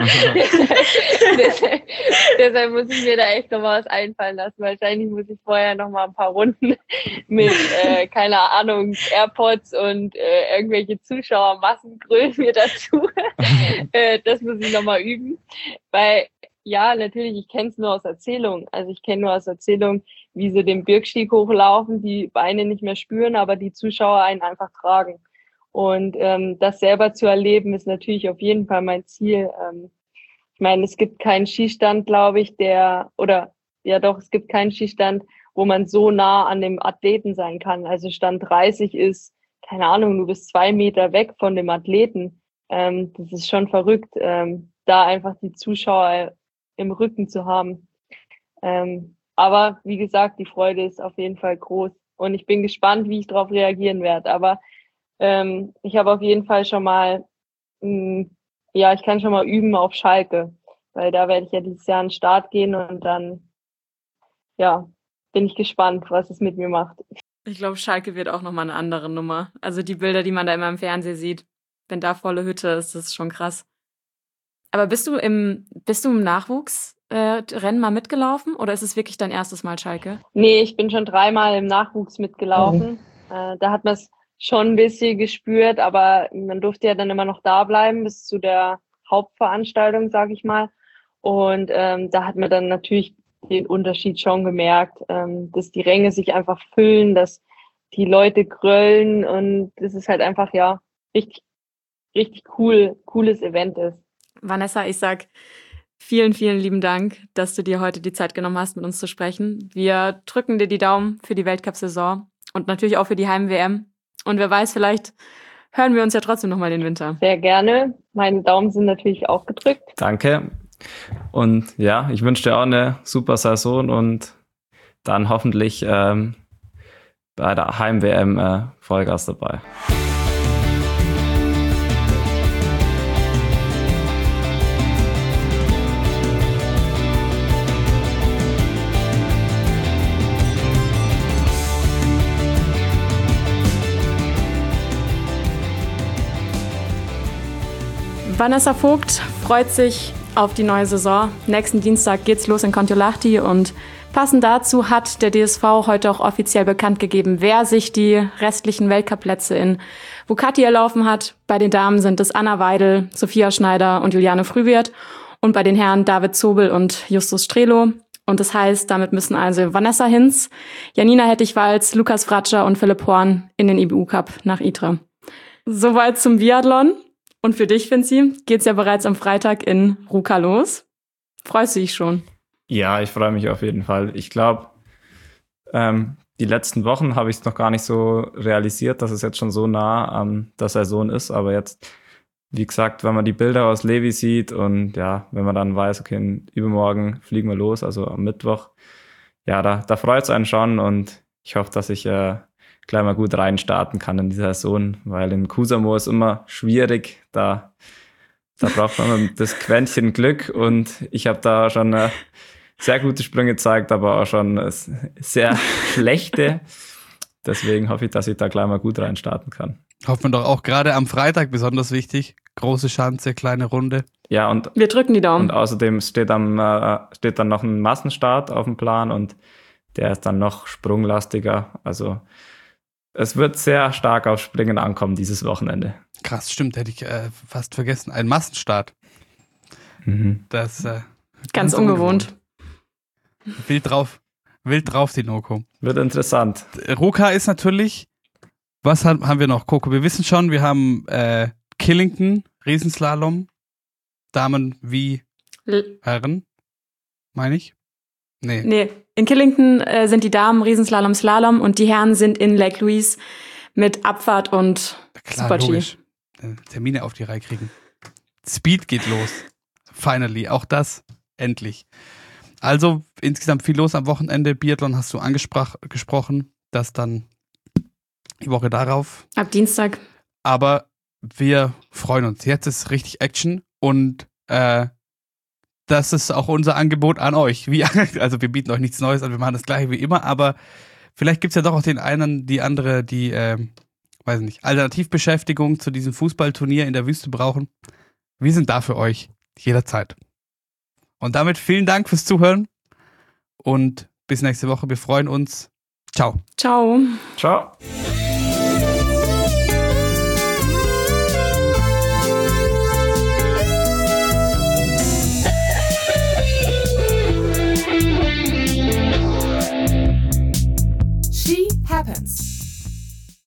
deshalb muss ich mir da echt noch mal was einfallen lassen. Wahrscheinlich muss ich vorher noch mal ein paar Runden mit, keine Ahnung, AirPods und irgendwelche Zuschauermassen grölen mir dazu. Das muss ich noch mal üben. Weil, ja, natürlich, ich kenne es nur aus Erzählung. Also ich kenne nur aus Erzählung, wie sie den Bürgstieg hochlaufen, die Beine nicht mehr spüren, aber die Zuschauer einen einfach tragen. Und das selber zu erleben, ist natürlich auf jeden Fall mein Ziel. Ich meine, es gibt keinen Skistand, glaube ich, es gibt keinen Skistand, wo man so nah an dem Athleten sein kann. Also Stand 30 ist, keine Ahnung, du bist 2 Meter weg von dem Athleten. Das ist schon verrückt, da einfach die Zuschauer im Rücken zu haben. Aber wie gesagt, die Freude ist auf jeden Fall groß. Und ich bin gespannt, wie ich darauf reagieren werde. Aber ich habe auf jeden Fall schon mal, ich kann schon mal üben auf Schalke, weil da werde ich ja dieses Jahr an den Start gehen und dann, bin ich gespannt, was es mit mir macht. Ich glaube, Schalke wird auch nochmal eine andere Nummer. Also die Bilder, die man da immer im Fernsehen sieht, wenn da volle Hütte ist, das ist schon krass. Aber bist du im Nachwuchsrennen mal mitgelaufen oder ist es wirklich dein erstes Mal Schalke? Nee, ich bin schon 3-mal im Nachwuchs mitgelaufen. Da hat man es schon ein bisschen gespürt, aber man durfte ja dann immer noch da bleiben bis zu der Hauptveranstaltung, sage ich mal. Und da hat man dann natürlich den Unterschied schon gemerkt, dass die Ränge sich einfach füllen, dass die Leute gröllen und das ist halt einfach, ja, richtig, richtig cooles Event ist. Vanessa, ich sag vielen, vielen lieben Dank, dass du dir heute die Zeit genommen hast, mit uns zu sprechen. Wir drücken dir die Daumen für die Weltcup-Saison und natürlich auch für die Heim-WM. Und wer weiß, vielleicht hören wir uns ja trotzdem nochmal den Winter. Sehr gerne. Meine Daumen sind natürlich auch gedrückt. Danke. Und ja, ich wünsche dir auch eine super Saison und dann hoffentlich bei der Heim-WM Vollgas dabei. Vanessa Vogt freut sich auf die neue Saison. Nächsten Dienstag geht's los in Kontiolahti und passend dazu hat der DSV heute auch offiziell bekannt gegeben, wer sich die restlichen Weltcup-Plätze in Vucati erlaufen hat. Bei den Damen sind es Anna Weidel, Sophia Schneider und Juliane Frühwirth und bei den Herren David Zobel und Justus Strelo. Und das heißt, damit müssen also Vanessa Hinz, Janina Hettich-Walz, Lukas Fratscher und Philipp Horn in den IBU-Cup nach Idre. Soweit zum Biathlon. Und für dich, Vinzi, geht's ja bereits am Freitag in Ruka los. Freust du dich schon? Ja, ich freue mich auf jeden Fall. Ich glaube, die letzten Wochen habe ich es noch gar nicht so realisiert, dass es jetzt schon so nah an der Saison ist. Aber jetzt, wie gesagt, wenn man die Bilder aus Levi sieht und ja, wenn man dann weiß, okay, übermorgen fliegen wir los, also am Mittwoch, ja, da freut es einen schon und ich hoffe, dass ich gleich mal gut reinstarten kann in die Saison, weil in Kusamo ist immer schwierig, da braucht man das Quäntchen Glück und ich habe da schon sehr gute Sprünge gezeigt, aber auch schon sehr schlechte. Deswegen hoffe ich, dass ich da gleich mal gut reinstarten kann. Hoffen wir doch auch gerade am Freitag besonders wichtig. Große Schanze, kleine Runde. Ja, und wir drücken die Daumen. Und außerdem steht dann noch ein Massenstart auf dem Plan und der ist dann noch sprunglastiger. Also es wird sehr stark auf Springen ankommen dieses Wochenende. Krass, stimmt, hätte ich fast vergessen. Ein Massenstart. Mhm. Das ganz ungewohnt. Wild drauf, die Noko. Wird interessant. Ruka ist natürlich, was haben wir noch, Coco? Wir wissen schon, wir haben Killington, Riesenslalom, Damen wie Herren, meine ich? Nee, in Killington sind die Damen Riesenslalom, Slalom und die Herren sind in Lake Louise mit Abfahrt und Super-G. Termine auf die Reihe kriegen. Speed geht los. Finally. Auch das endlich. Also insgesamt viel los am Wochenende. Biathlon hast du angesprochen. Das dann die Woche darauf. Ab Dienstag. Aber wir freuen uns. Jetzt ist richtig Action und das ist auch unser Angebot an euch. Also wir bieten euch nichts Neues an, wir machen das gleiche wie immer, aber vielleicht gibt es ja doch auch die andere, die, weiß nicht, Alternativbeschäftigung zu diesem Fußballturnier in der Wüste brauchen. Wir sind da für euch, jederzeit. Und damit vielen Dank fürs Zuhören und bis nächste Woche. Wir freuen uns. Ciao. Ciao. Ciao.